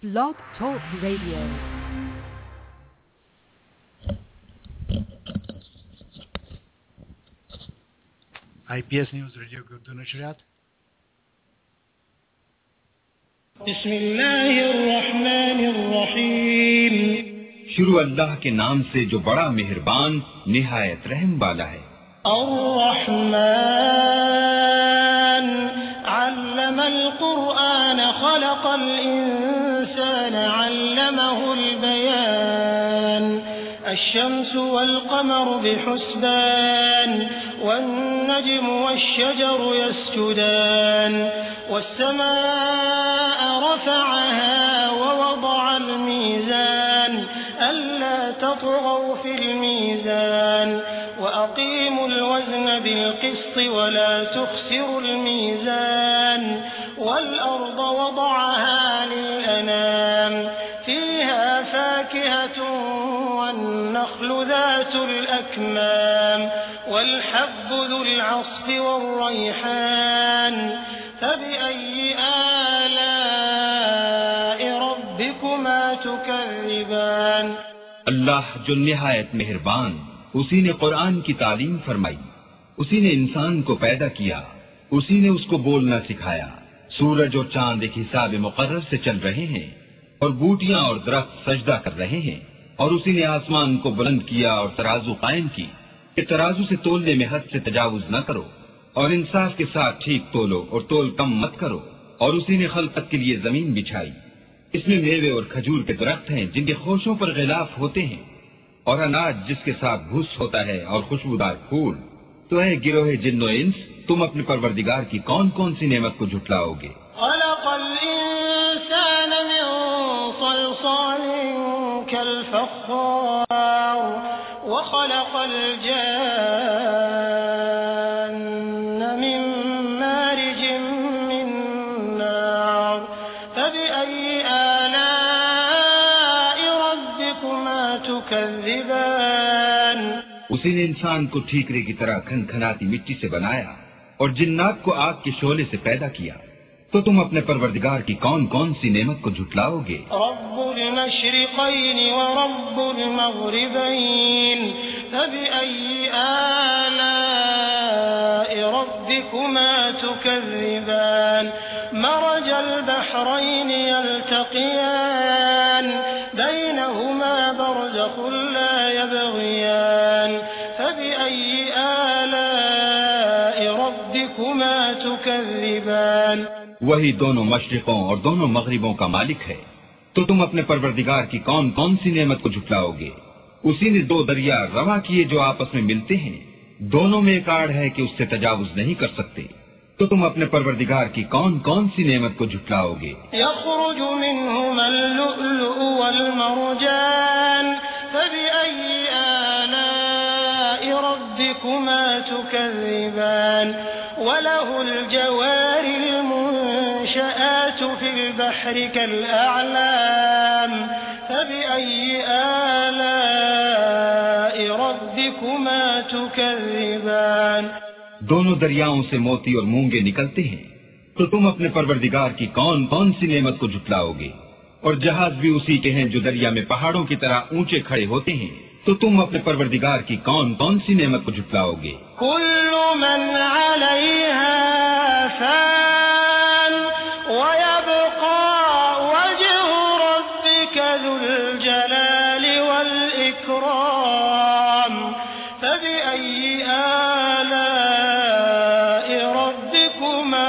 Blog Talk Radio. IPS news radio की उर्दू नशरियात। बिस्मिल्लाहिर्रहमानिर्रहीम। शुरू अल्लाह के नाम से जो बड़ा मेहरबान निहायत रहम वाला है। अर्रहमान अल्लमल कुरआन खलक़ल इंसान अल्लमहुल बयान अश्शम्सु वल क़मरु बिहुस्बान वन्नज्मु वश्शजरु यस्जुदान वस्समाअ रफ़अहा ववضअल मीज़ान अल्ला तत्गौ फिल मीज़ान वअक़ीमुल वज़न बिल्क़िस्ति वला तुख़सिरुल मीज़ान वल्अर्ض वضعها लिलअनाम फ़ीहा फ़ाकिहतुन वन्नख़्लु ذातुल अक्माम वल्हब्बु ذुल अस्फ़ि वर्रैहान फ़बिअय्यि आलाइ रब्बिकुमा तुकज़्ज़िबान। अल्लाह जो निहायत मेहरबान, उसी ने कुरान की तालीम फरमाई, उसी ने इंसान को पैदा किया, उसी ने उसको बोलना सिखाया। सूरज और चांद एक हिसाब मुकर्रर से चल रहे हैं और बूटियां और दरख्त सजदा कर रहे हैं। और उसी ने आसमान को बुलंद किया और तराजू कायम की कि तराजू से तोलने में हद से तजावुज न करो और इंसाफ के साथ ठीक तोलो और तोल कम मत करो। और उसी ने खलकत के लिए जमीन बिछाई, इसमें मेवे और खजूर के दरख्त हैं जिनके खोशों पर गिलाफ होते हैं और अनाज जिसके साथ भूस होता है और खुशबूदार फूल। तो है गिरोहे जिन्नो इंस, तुम अपने परवरदिगार की कौन कौन सी नेमत को झुटलाओगे। खलक़ल इंसान मिन सलसालिन कल फ़ख़्ख़ार व खलक़ल जान्न मिन मारिजिन मिन नार फ़बिअय्यि आलाइ रब्बिकुमा तुकज़्ज़िबान। उसी ने इंसान को ठीकरे की तरह खनखनाती मिट्टी से बनाया और जिन्नात को आग के शोले से पैदा किया। तो तुम अपने परवरदिगार की कौन कौन सी नेमत को झुटलाओगे। रब्बुल मशरिक़ैन व रब्बुल मग़रिबैन फ़बिअय्यि आलाइ रब्बिकुमा तुकज़्ज़िबान। मरजल बहरैन यल्तक़ियान बैनहुमा बरज़ख़ुन ला यबग़ियान फ़बिअय्यि आलाइ रब्बिकुमा तुकज़्ज़िबान। वही दोनों मशरिकों और दोनों मगरिबों का मालिक है। तो तुम अपने परवरदिगार की कौन कौन सी नेमत को झुटलाओगे। उसी ने दो दरिया रवा किए जो आपस में मिलते हैं, दोनों में एक आड़ है कि उससे तजावुज नहीं कर सकते। तो तुम अपने परवरदिगार की कौन कौन सी नेमत को झुटलाओगे। यख़रुजु मिन्हुमल लुअलुअ वल मरजान फ़बिअय्यि आलाइ रब्बिकुमा तुकज़्ज़िबान। वलहुल जवारिल मुनशआतु फिल बहरि कलअअलाम फ़बिअय्यि आलाइ रब्बिकुमा तुकज़्ज़िबान। दोनों दरियाओं से मोती और मूंगे निकलते हैं। तो तुम अपने परवरदिगार की कौन कौन सी नेमत को झुटलाओगे। और जहाज भी उसी के हैं जो दरिया में पहाड़ों की तरह ऊंचे खड़े होते हैं। तो तुम अपने परवरदिगार की कौन कौन सी नेमत को झुटलाओगे। कुल्लु मन अलैहा फ़ान व यब्क़ा वज्हु रब्बिका ज़ुल जलालि वल इकराम फ़बिअय्यि आलाइ रब्बिकुमा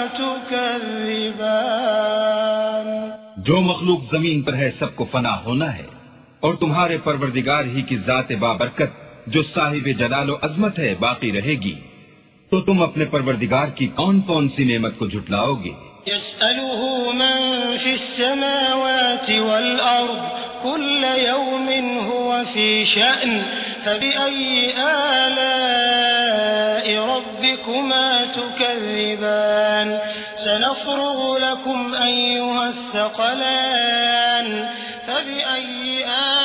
तुकज़्ज़िबान। जो मखलूक जमीन पर है सबको फना होना है और तुम्हारे परवरदिगार ही की ज़ात बाबरकत जो साहिब जलाल व अज़मत है बाकी रहेगी। तो तुम अपने परवरदिगार की कौन कौन सी नेमत को झुटलाओगे। यसअलुहु मन फ़िस्समावाति वल अर्ज़ कुल्ल यौमिन हुवा फ़ी शअन फ़बिअय्यि आलाइ रब्बिकुमा तुकज़्ज़िबान। सनफ़्रुग़ु लकुम अय्युहस्सक़लान फ़बिअय्यि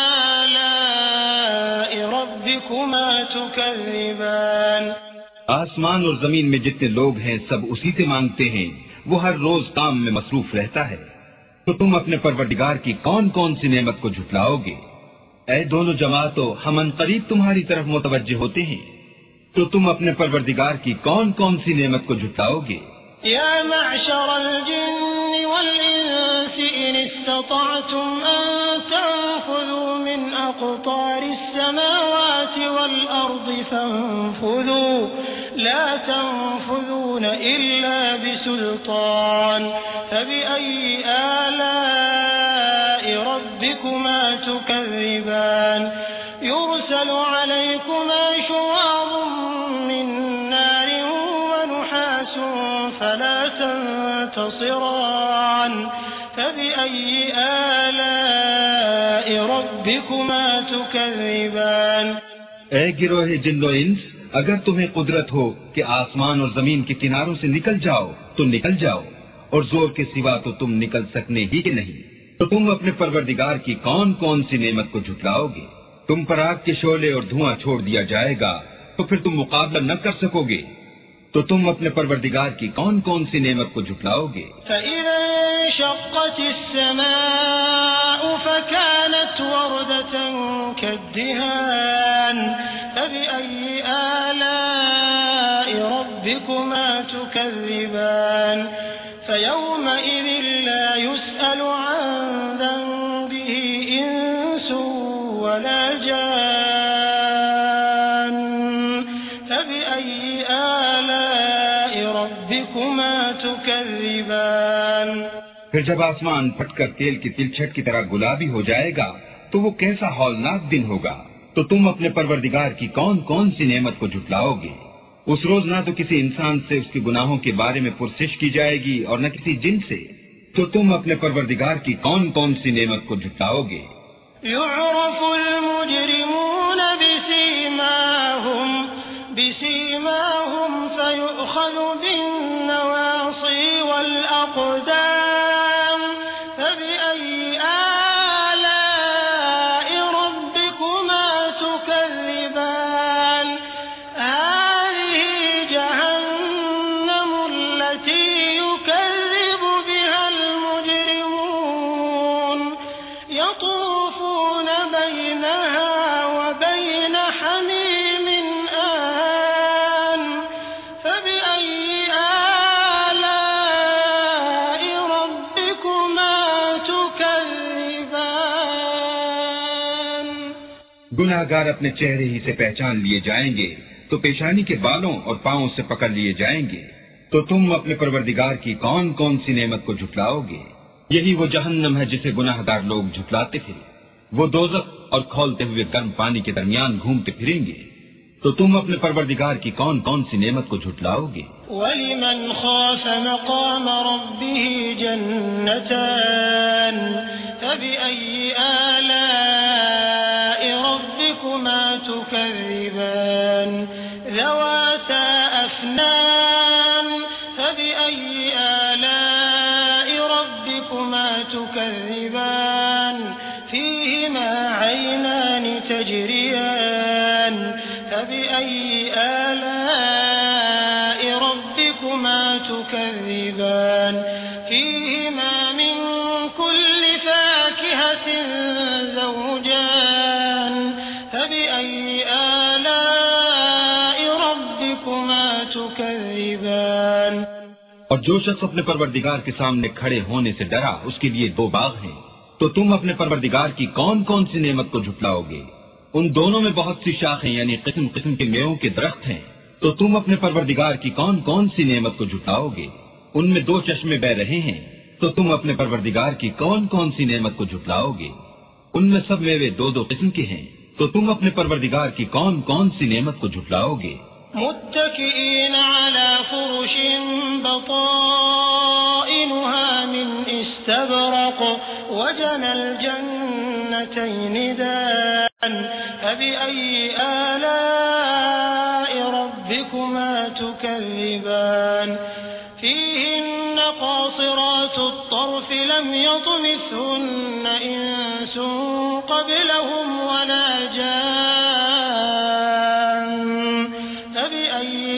आलाइ रब्बिकुमा तुकज़्ज़िबान। आसमान और जमीन में जितने लोग हैं सब उसी से मांगते हैं, वो हर रोज काम में मसरूफ रहता है। तो तुम अपने परवरदिगार की कौन कौन सी नेमत को झुटलाओगे? ऐ दोनों जमातों, हम अनकरीब तुम्हारी तरफ मुतवज्जे होते हैं, तो तुम अपने परवरदिगार की कौन कौन सी नेमत को झुटलाओगे? या मअशरल जिन्नि वल इंसि इन इस्ततअतुम अन तंफुज़ू मिन अक़तारिस समावाति वल अर्दि फंफुज़ू ला तंफुज़ून इल्ला बिसुल्तान फबिअय्यि आलाइ रब्बिकुमा तुकज़्ज़िबान युरसलु अलैकुमा शुवाज़ुम मिन नारिन वनुहासुन फला तंतसिरान फबिअय्यि आलाइ रब्बिकुमा तुकज़्ज़िबान। ऐ गिरोहे जिन्नो इंस, अगर तुम्हें कुदरत हो कि आसमान और जमीन के किनारों से निकल जाओ तो निकल जाओ, और जोर के सिवा तो तुम निकल सकने ही के नहीं। तो तुम अपने परवरदिगार की कौन कौन सी नेमत को झुटलाओगे? तुम पर आग के शोले और धुआं छोड़ दिया जाएगा, तो फिर तुम मुकाबला न कर सकोगे। तो तुम अपने परवरदिगार की कौन कौन सी नेमत को झुटलाओगे? फिर जब आसमान फटकर तेल की तिलछट की तरह गुलाबी हो जाएगा, तो वो कैसा हौलनाक दिन होगा। तो तुम अपने परवरदिगार की कौन कौन सी नेमत को झुटलाओगे? उस रोज ना तो किसी इंसान से उसके गुनाहों के बारे में पुरसिश की जाएगी और न किसी जिन से। तो तुम अपने परवरदिगार की कौन कौन सी नेमत को झुटलाओगे? युअरफुल मुजरिमून बिसीमाहुम फयुअख़ज़ु बिन्नवासी वल अक़दाम फबिअय्यि आलाइ रब्बिकुमा तुकज़्ज़िबान हाज़िही जहन्नमु अल्लती युकज़्ज़िबु बिहल मुजरिमून यतूफ़ून बैनहा व बैन हमीमिन आन फबिअय्यि आलाइ रब्बिकुमा तुकज़्ज़िबान। गुनाहगार अपने चेहरे ही से पहचान लिए जाएंगे, तो पेशानी के बालों और पांवों से पकड़ लिए जाएंगे। तो तुम अपने परवरदिगार की कौन कौन सी नेमत को झुटलाओगे? यही वो जहन्नम है जिसे गुनाहगार लोग झुटलाते थे। वो दोज़ख और खौलते हुए गर्म पानी के दरमियान घूमते फिरेंगे। तो तुम अपने परवरदिगार की कौन कौन सी नेमत को झुटलाओगे? वलिमन खाफ मक़ाम रब्बिही जन्नतान फबिअय्यि आलाइ रब्बिकुमा तुकज़्ज़िबान ज़वाता अफ़नान फबिअय्यि आलाइ रब्बिकुमा तुकज़्ज़िबान फ़ीहिमा ऐनान तजरियान फबिअय्यि आलाइ रब्बिकुमा तुकज़्ज़िबान फ़ीहिमा मिन कुल्लि फ़ाकिहतिन ज़ौजान फबिअय्यि आलाइ रब्बिकुमा तुकज़्ज़िबान। और जो शख्स अपने परवरदिगार के सामने खड़े होने से डरा, उसके लिए दो बाग हैं। तो तुम अपने परवरदिगार की कौन कौन सी नेमत को झुटलाओगे? उन दोनों में बहुत सी शाखें यानी किस्म किस्म के मेवों के दरख्त हैं। तो तुम अपने परवरदिगार की कौन कौन सी नेमत को झुटलाओगे? उनमें दो चश्मे बह रहे हैं। तो तुम अपने परवरदिगार की कौन कौन सी नेमत को झुटलाओगे? उनमें सब मेवे दो दो किस्म के हैं। तो तुम अपने परवरदिगार की कौन कौन सी नेमत को झुटलाओगे? मुत्तकिईन अला फुरुशिन बताइनुहा मिन इस्तबरक़ वजनल जन्नतैन दान फबिअय्यि आलाइ रब्बिकुमा तुकज़्ज़िबान फ़ीहिन्न क़ासिरातुत तर्फ़ लम यतमिथहुन्न इंसुन क़ब्लहुम वला जान फबिअय्यि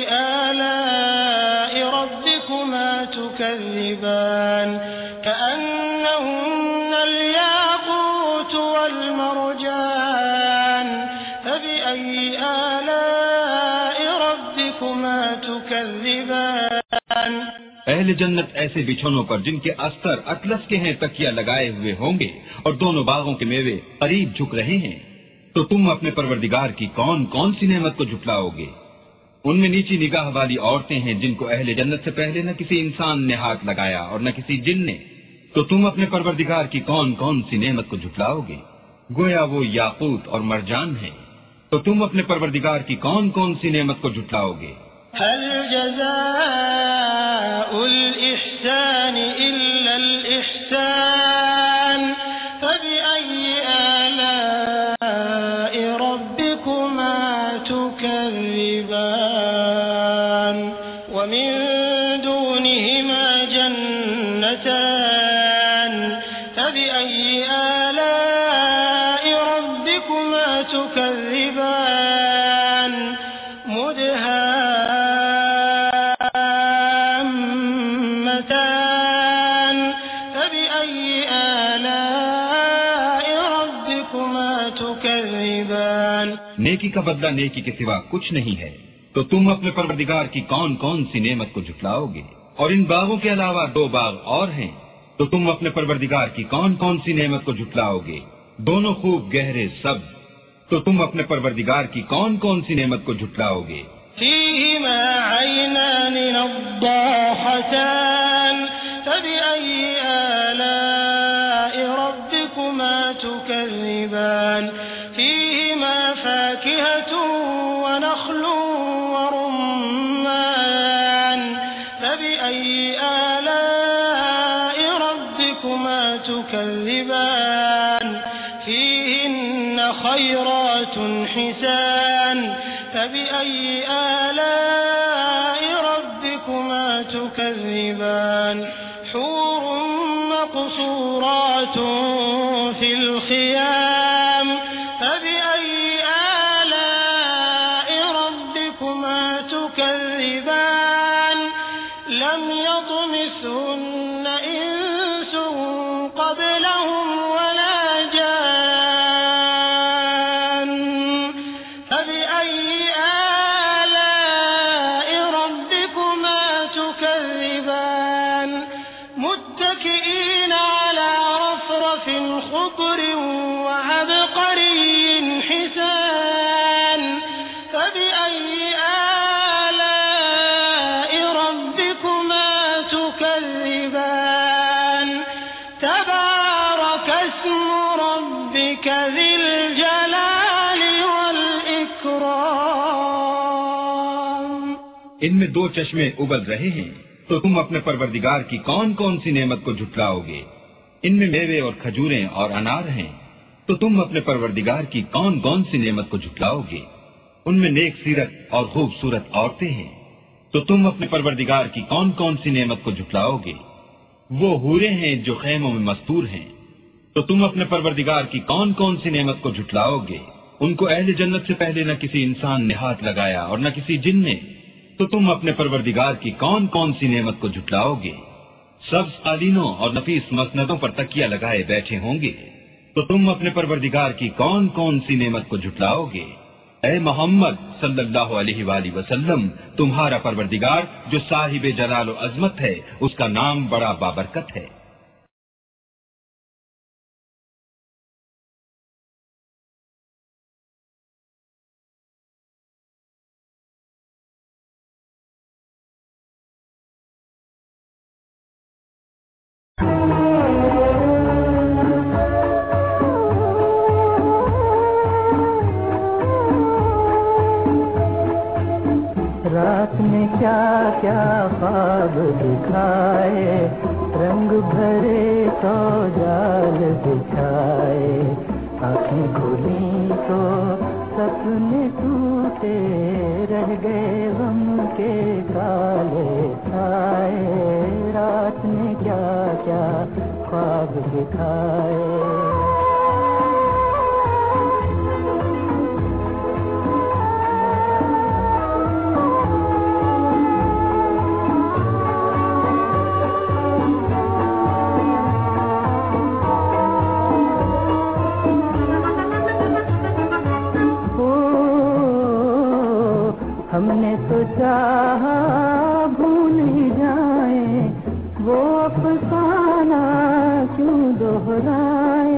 आलाइ रब्बिकुमा तुकज़्ज़िबान कअन्नहुन्ना كأنهن الياقوت والمرجان فبأي آلاء ربكما تكذبان। अहले जन्नत ऐसे बिछौनों पर जिनके अस्तर अतलस के हैं तकिया लगाए हुए होंगे और दोनों बागों के मेवे करीब झुक रहे हैं। तो तुम अपने परवरदिगार की कौन कौन सी नेमत को झुटलाओगे? उनमें नीची निगाह वाली औरतें हैं जिनको अहले जन्नत से पहले न किसी इंसान ने हाथ लगाया और न किसी जिन ने। तो तुम अपने परवरदिगार की कौन कौन सी नेमत को झुटलाओगे? गोया वो याकूत और मरजान है। तो तुम अपने परवरदिगार की कौन कौन सी नेमत को झुटलाओगे? हल जज़ाउल इहसान इल्लल इहसान फबिअय्यि आलाइ रब्बिकुमा तुकज़्ज़िबान व मिन दूनिहिमा जन्नतान फबिअय्यि आलाइ रब्बिकुमा तुकज़्ज़िबान मुदहाम्मतान फबिअय्यि आलाइ रब्बिकुमा तुकज़्ज़िबान। नेकी का बदला नेकी के सिवा कुछ नहीं है। तो तुम अपने परवरदिगार की कौन कौन सी नेमत को झुटलाओगे? और इन बागों के अलावा 2 बाग और हैं। तो तुम अपने परवरदिगार की कौन कौन सी नेमत को झुटलाओगे? दोनों खूब गहरे सब्ज। तो तुम अपने परवरदिगार की कौन कौन सी नेमत को झुटलाओगे? फीहिमा ऐनान नद्दाखतान फबिअय्यि आलाइ रब्बिकुमा तुकज़्ज़िबान फीहिमा फाकिहतुन व नख्लुन व रुम्मान फबिअय्यि आलाइ रब्बिकुमा तुकज़्ज़िबान फीहिन्न खैरातुन हिसान फबिअय्यि आलाइ रब्बिकुमा तुकज़्ज़िबान हूरुन मक़सूरातुन फिल ख़ियाम फबिअय्यि आलाइ रब्बिकुमा तुकज़्ज़िबान लम यطمثهن इंस क़ब्लहुम वला जान फबिअय्यि आलाइ रब्बिकुमा तुकज़्ज़िबान मुत्तकिईन अला रफ़रफ़िन ख़ुद्रिन व अबक़रिय्यिन हिसान फबिअय्यि आलाइ रब्बिकुमा तुकज़्ज़िबान तबारक अस्मु रब्बिक ज़िल जलालि वल इकराम। इनमें 2 चश्मे उबल रहे हैं। तो तुम अपने परवरदिगार की कौन कौन सी नेमत को झुटलाओगे? इनमें मेवे और खजूरें और अनार हैं। तो तुम अपने परवरदिगार की कौन कौन सी नेमत को झुटलाओगे? उनमें नेक सीरत और खूबसूरत औरतें हैं। तो तुम अपने परवरदिगार की कौन कौन सी नेमत को झुटलाओगे? वो हूरें हैं जो खैमों में मस्तूर हैं। तो तुम अपने परवरदिगार की कौन कौन सी नेमत को झुटलाओगे? उनको अहले जन्नत से पहले न किसी इंसान ने हाथ लगाया और न किसी जिन ने। तो तुम अपने परवरदिगार की कौन कौन सी नेमत को झुटलाओगे? सब्ज कालीनों और नफीस मसनदों पर तकिया लगाए बैठे होंगे। तो तुम अपने परवरदिगार की कौन कौन सी नेमत को झुटलाओगे? ऐ मोहम्मद सल्लल्लाहु अलैहि वसल्लम, तुम्हारा परवरदिगार जो साहिब जलाल और अजमत है, उसका नाम बड़ा बाबरकत है। रात में क्या क्या ख्वाब दिखाए, रंग भरे तो जाल दिखाए। आँखें खुली तो सपने टूटे, रह गए गम के काले छाए। रात में क्या क्या ख्वाब दिखाए। चाहा भूल ही जाए, वो अफसाना क्यों दोहराए।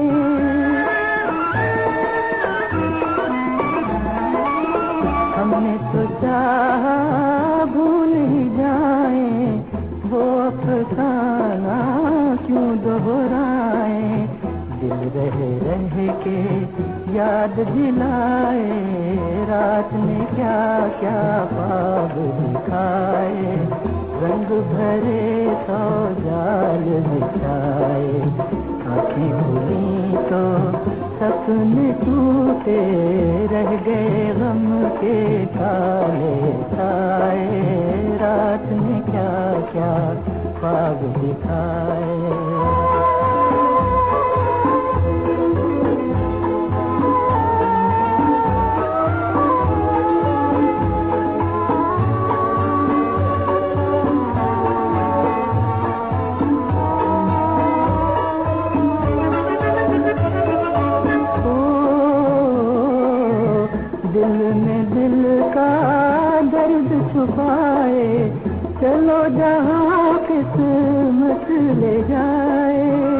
हमने तो चाहा भूल ही जाए, वो अफसाना क्यों दोहराए। दिल रह रह के याद दिलाए, रात में क्या क्या ख्वाब दिखाए। रंग भरे सौ जाल बिछाए, आँखें खुली तो सपने टूटे, रह गए गम के काले साए। रात में क्या क्या ख्वाब दिखाए। छुपाए चलो जहाँ किस्मत ले जाए।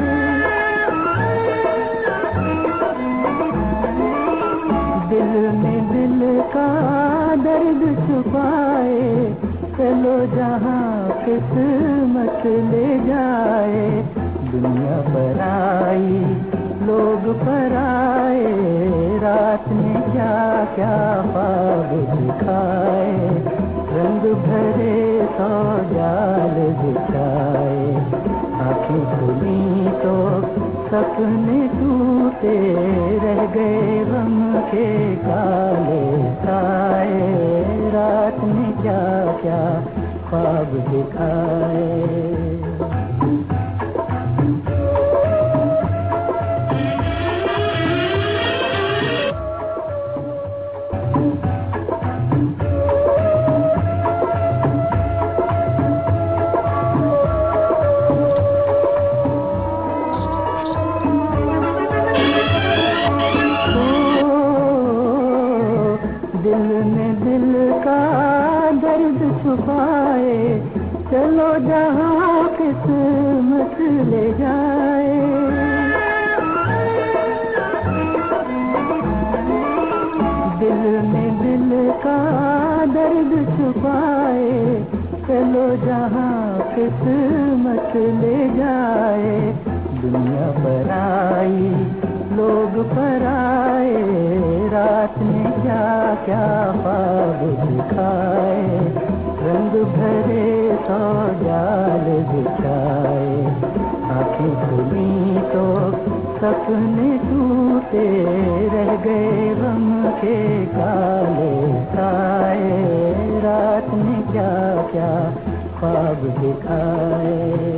दिल में दिल का दर्द छुपाए, चलो जहाँ किस्मत ले जाए। दुनिया पर आई लोग पर आए, रात में क्या क्या ख्वाब दिखाए। रंग भरे सौ जाल बिछाए, आँखें खुली तो सपने टूटे, रह गए गम के काले साए। रात में क्या क्या ख्वाब दिखाए। छुपाए चलो जहाँ किस्मत ले जाए। दिल में दिल का दर्द छुपाए, चलो जहाँ किस्मत ले जाए। दुनिया पर आई लोग पर आए, रात में क्या क्या ख्वाब दिखाए। रंग भरे सौ जाल बिछाए, आँखें खुली तो सपने टूटे, रह गए गम के काले साए। रात में क्या क्या ख्वाब दिखाए।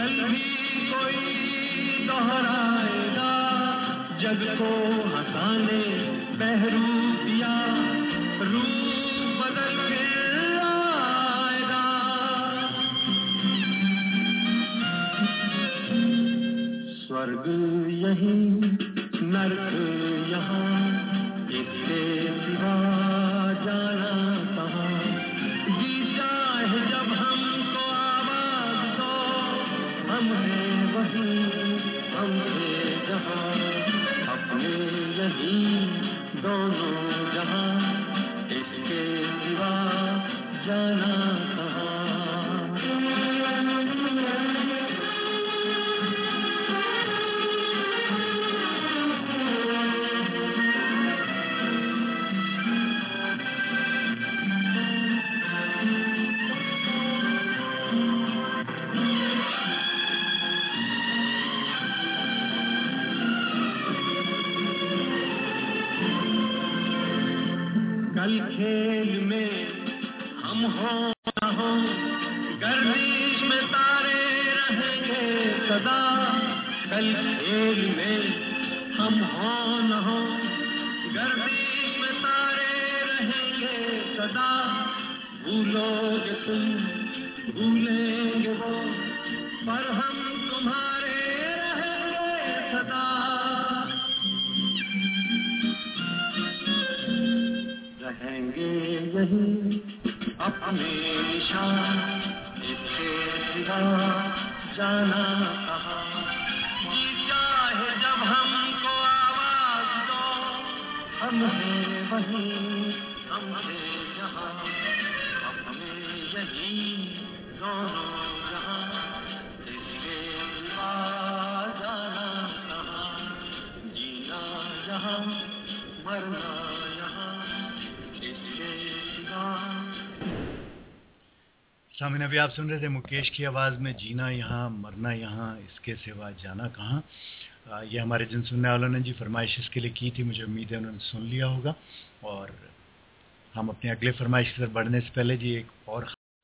कल भी कोई दोहराएगा जग को हंसाने बहरूपिया रूप बदल के आएगा। स्वर्ग यहीं नरक यहाँ इसके सिवा जाना कहाँ। जी चाहे जब हमको आवाज दो हम हैं वहीं हम हैं जहाँ अपने यहीं दोनों जहाँ इसके सिवा जाना कहाँ। कल खेल में हम हो न हो गर्दिश में तारे रहेंगे सदा। कल खेल में हम हो न हो गर्दिश में तारे रहेंगे सदा। भूलोगे तुम भूलेंगे वो पर हम तुम्हारे रहेंगे सदा। रहेंगे यहीं अपने निशान इसके सिवा जाना कहाँ। जी चाहे जब हमको आवाज दो हम हैं वहीं हम हैं जहाँ अपने यहीं दोनों जहाँ इसके सिवा जाना कहाँ। जीना यहाँ मरना सामने अभी आप सुन रहे थे मुकेश की आवाज़ में जीना यहाँ मरना यहाँ इसके सिवा जाना कहाँ। ये हमारे जिन सुनने वालों ने जी फरमाइश इसके लिए की थी, मुझे उम्मीद है उन्होंने सुन लिया होगा। और हम अपने अगले फरमाइश की तरफ बढ़ने से पहले जी एक और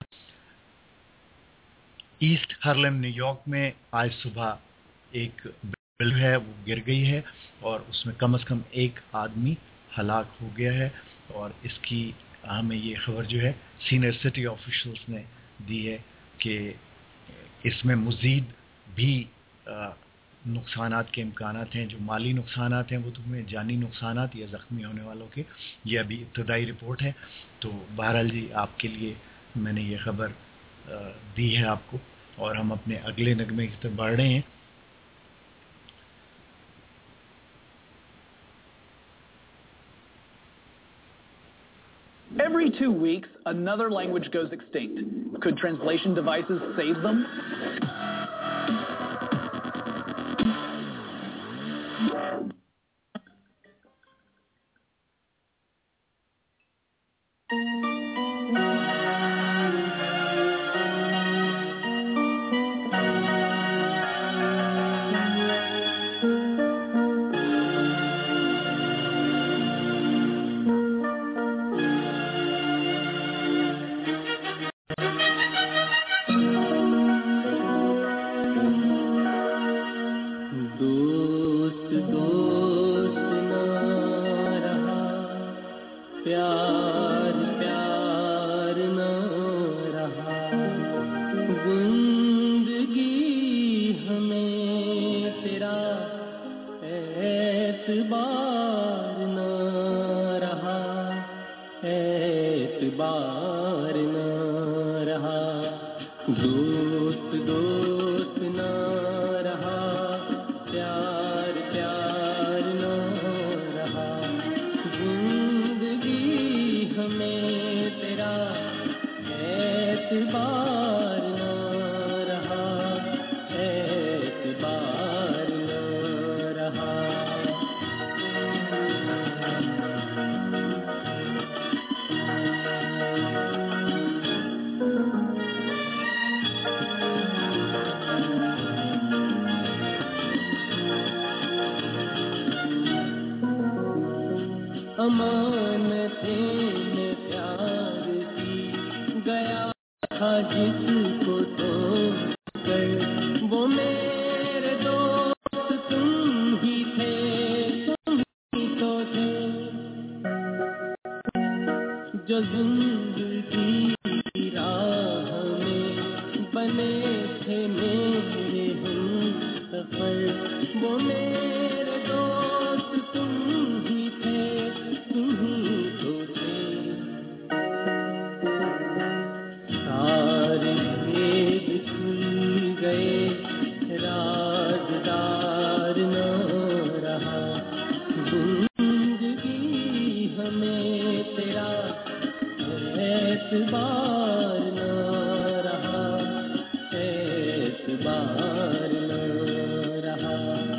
ईस्ट हार्लेम न्यूयॉर्क में आज सुबह एक बिल्डिंग है वो गिर गई है और उसमें कम से कम एक आदमी हलाक हो गया है। और इसकी हमें ये खबर जो है सीनियर सिटी ऑफिशियल्स ने दी है कि इसमें मज़ीद भी नुकसानात के इम्कानात हैं। जो माली नुकसानात हैं वो तो हमें जानी नुकसानात या ज़ख्मी होने वालों के, ये अभी इब्तदाई रिपोर्ट है। तो बहरहाल जी आपके लिए मैंने ये खबर दी है आपको। और हम अपने अगले नगमे की तरफ बढ़ रहे हैं। Every 2 weeks, another language goes extinct. Could translation devices save them? जिसको तो कर वो थे मेरे हम सफर, वो मेरे दोस्त तुम ही थे, तुम ही तो थे। सारे भेद खुल गए, राजदार न रहा, जिंदगी हमें तेरा एतबार न रहा, एतबार न रहा।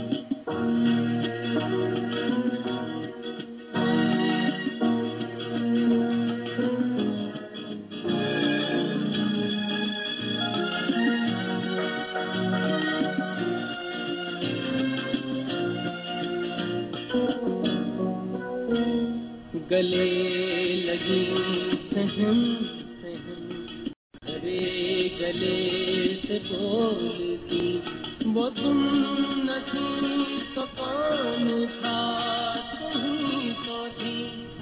गले लगी सहम सहम, हरे गले से बोलती, वो तुम न थी तो कौन था, तुम ही तो थी।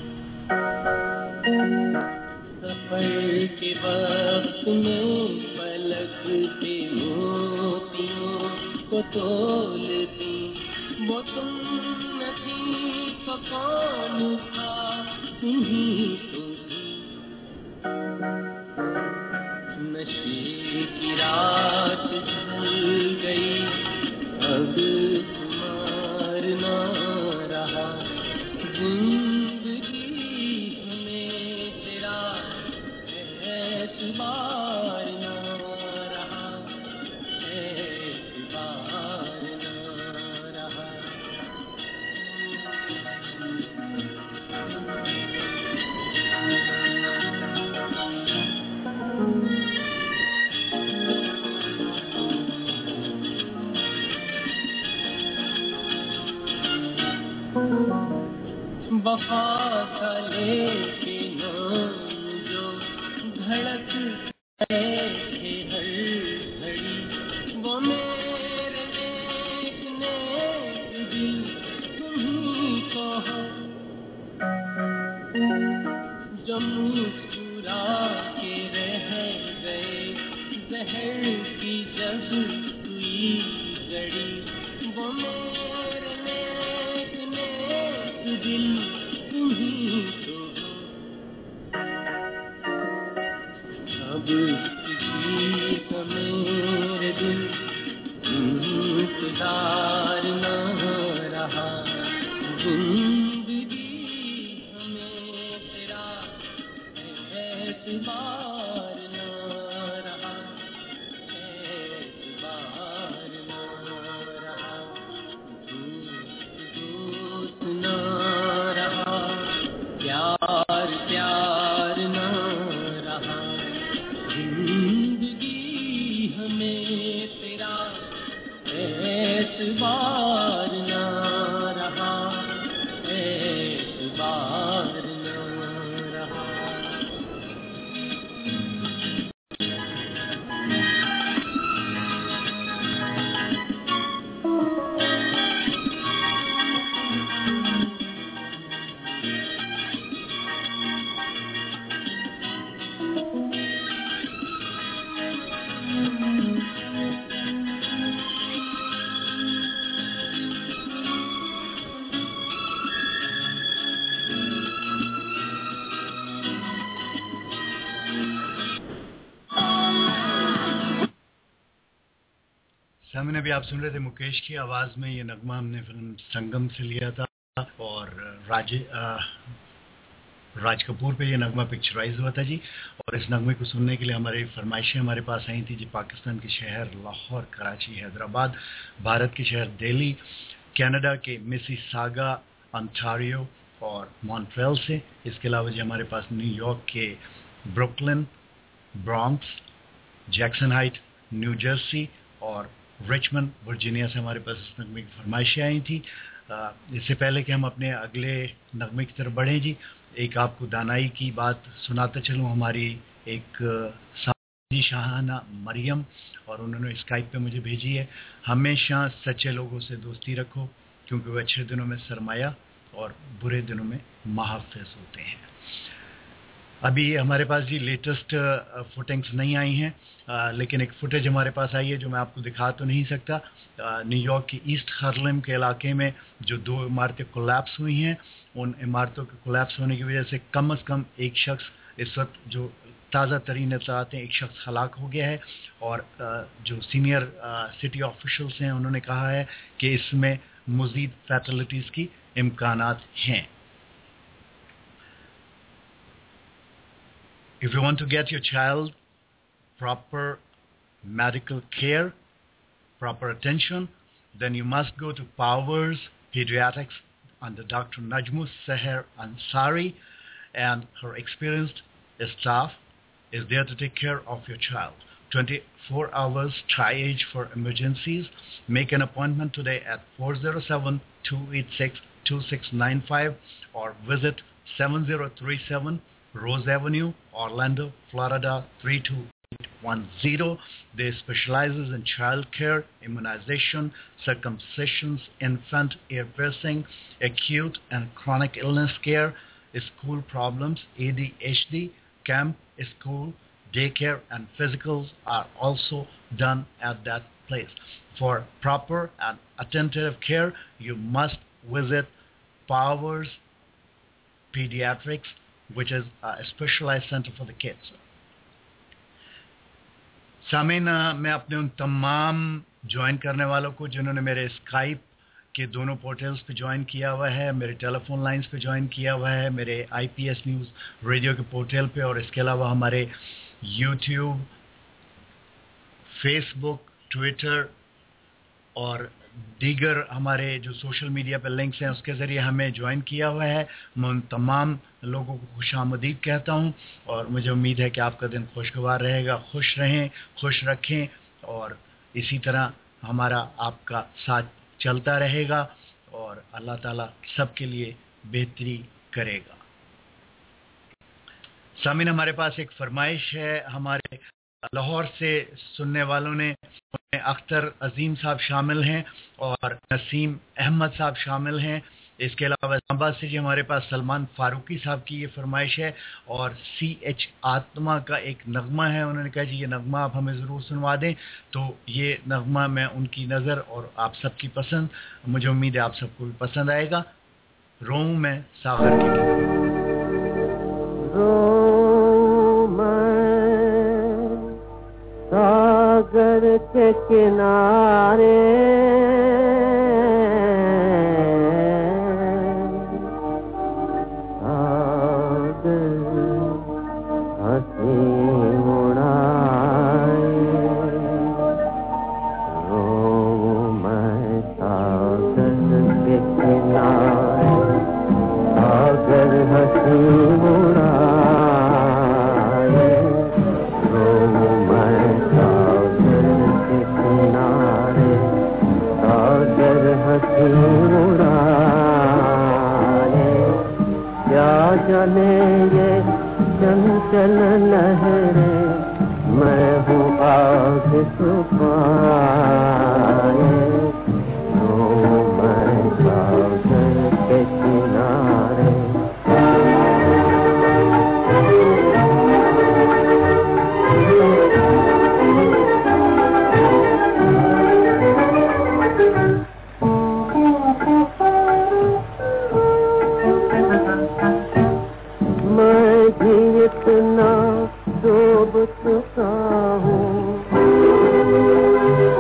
सफर के वक्त में पलकते मोतियों को तोलती, वो तुम न थी तो कौन था, तुम ही तो थी। नशे की रात ढल गई, अब खुमार न रहा, जिंदगी हमें तेरा एतबार न रहा, एतबार न रहा। वफा का लेके नाम जो धड़क रहे थे हर घड़ी, वो मेरे नेक नेक दिल तुम ही को हो, जो मुस्कुरा के रह गए जहर की जब हुई गड़ी, वो मेरे नेक नेक दिल तुम ही तो हो। अब किसी का मेरे दिल इंतजार न रहा, जिंदगी हमें तेरा एतबार न रहा, एतबार न रहा, दोस्त न रहा, प्यार प्यार न रहा, जिंदगी हमें तेरा एतबार न रहा, एतबार न रहा। सामने भी आप सुन रहे थे मुकेश की आवाज में ये नगमा हमने फिल्म संगम से लिया था, और राज कपूर पे ये नगमा पिक्चराइज हुआ था जी। और इस नगमे को सुनने के लिए हमारी फरमाइशें हमारे पास आई थी जी, पाकिस्तान के शहर लाहौर, कराची, हैदराबाद, भारत के शहर दिल्ली, कनाडा के मिसिसागा, ओंटारियो और मॉन्ट्रियल से। इसके अलावा जी हमारे पास न्यूयॉर्क के Brooklyn, Bronx, Jackson Heights, New Jersey और रिचमंड, वर्जीनिया से हमारे पास इस नगमे की फरमाइशें आई थी। इससे पहले कि हम अपने अगले नगमे की तरफ बढ़ें जी, एक आपको दानाई की बात सुनाता चलूँ। हमारी एक साथी शाहाना मरियम, और उन्होंने स्काइप पे मुझे भेजी है, हमेशा सच्चे लोगों से दोस्ती रखो क्योंकि वो अच्छे दिनों में सरमाया और बुरे दिनों में मुहाफ़िज़ होते हैं। अभी हमारे पास जी लेटेस्ट फुटेंग्स नहीं आई हैं, लेकिन एक फुटेज हमारे पास आई है जो मैं आपको दिखा तो नहीं सकता। न्यूयॉर्क की ईस्ट हार्लेम के इलाके में जो 2 इमारतें कोलैप्स हुई हैं, उन इमारतों के कोलैप्स होने की वजह से कम एक शख्स इस वक्त जो ताज़ा तरीन इत्तलात हैं, एक शख्स हलाक हो गया है। और जो सीनियर सिटी ऑफिशियल्स हैं उन्होंने कहा है कि इसमें मज़ीद फैटलिटीज़ की इम्कानात हैं। If you want to get your child proper medical care, proper attention, then you must go to Powers Pediatrics under Dr. Najmus Seher Ansari, and her experienced staff is there to take care of your child. 24 hours triage for emergencies. Make an appointment today at 407-286-2695 or visit 7037 Rose Avenue, Orlando, Florida 32810. They specializes in child care, immunization, circumcisions, infant ear piercing, acute and chronic illness care, school problems, ADHD, camp, school, daycare, and physicals are also done at that place. For proper and attentive care, you must visit Powers Pediatrics, which is a specialized center for the kids. सामीन, मैं अपने उन तमाम join करने वालों को जिन्होंने मेरे स्काइप के दोनों पोर्टल्स पे ज्वाइन किया हुआ है, मेरे टेलीफोन लाइंस पे ज्वाइन किया हुआ है, मेरे IPS न्यूज़ रेडियो के पोर्टल पे, और इसके अलावा हमारे YouTube, फेसबुक, ट्विटर और दीगर हमारे जो सोशल मीडिया पर लिंक्स हैं उसके ज़रिए हमें ज्वाइन किया हुआ है। मैं उन तमाम लोगों को खुशामदीद कहता हूं और मुझे उम्मीद है कि आपका दिन खुशगवार रहेगा। खुश रहें, खुश रखें और इसी तरह हमारा आपका साथ चलता रहेगा और अल्लाह ताला सबके लिए बेहतरी करेगा। सामीन, हमारे पास एक फरमाइश है हमारे लाहौर से सुनने वालों ने। अख्तर अजीम साहब शामिल हैं और नसीम अहमद साहब शामिल हैं। इसके अलावा इस्लामाबाद से जी हमारे पास सलमान फारूकी साहब की ये फरमाइश है और CH आत्मा का एक नगमा है। उन्होंने कहा जी ये नगमा आप हमें ज़रूर सुनवा दें। तो ये नगमा मैं उनकी नज़र और आप सबकी पसंद, मुझे उम्मीद है आप सबको भी पसंद आएगा। रोऊं मैं सागर के सागर के किनारे हंसी उड़ाए, रो मैं सागर के किनारे, सागर हंसी उड़ाए, क्या जाने ये चंचल लहरें, मैं हूँ आग सुखाए, मैं सागर के किनारे। इतना डूब चुका हूँ,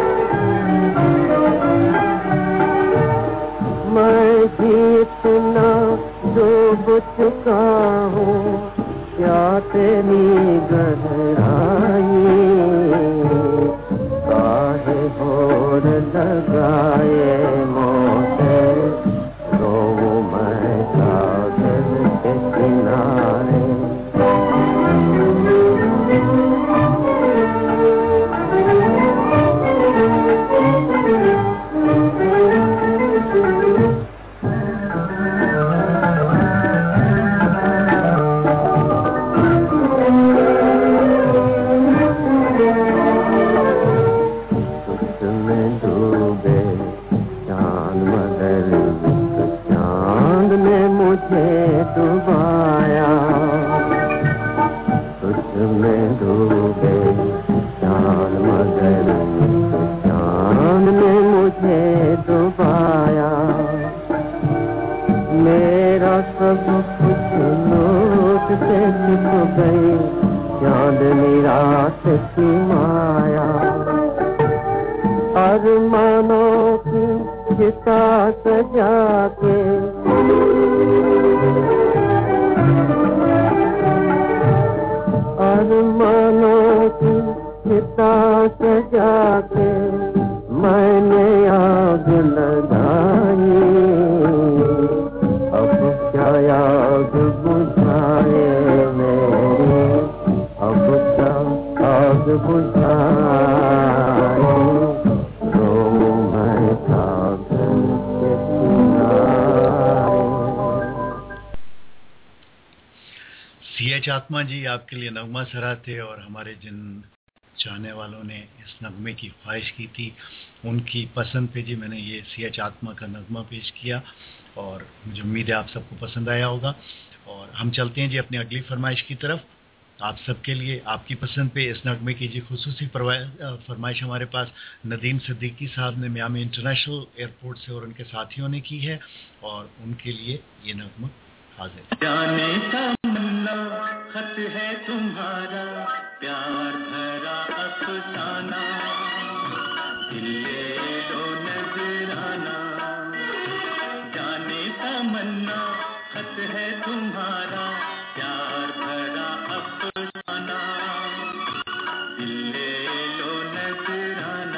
अरमानों की चिता सजा के अरमानों की चिता सजा के मैंने आग लगाई अब क्या आग बुझाए मेरी अब क्या आग बुझाए तो मैं सागर के किनारे। C.H. आत्मा जी आपके लिए नगमा सराहते और हमारे जिन चाहने वालों ने इस नगमे की ख्वाहिश की थी उनकी पसंद पे जी मैंने ये C.H. आत्मा का नगमा पेश किया और मुझे उम्मीद है आप सबको पसंद आया होगा। और हम चलते हैं जी अपनी अगली फरमाइश की तरफ। आप सबके लिए आपकी पसंद पे इस नगमे की जी खुसूसी फरमाइश हमारे पास नदीम सिद्दीकी साहब ने मियामी इंटरनेशनल एयरपोर्ट से और उनके साथियों ने की है और उनके लिए ये नगमा हाजिर। जाने तमन्ना खत है तुम्हारा प्यार भरा अफसाना दिल ले लो नजराना जाने तमन्ना खत है तुम्हारा प्यार भरा अफसाना दिल ले लो नजराना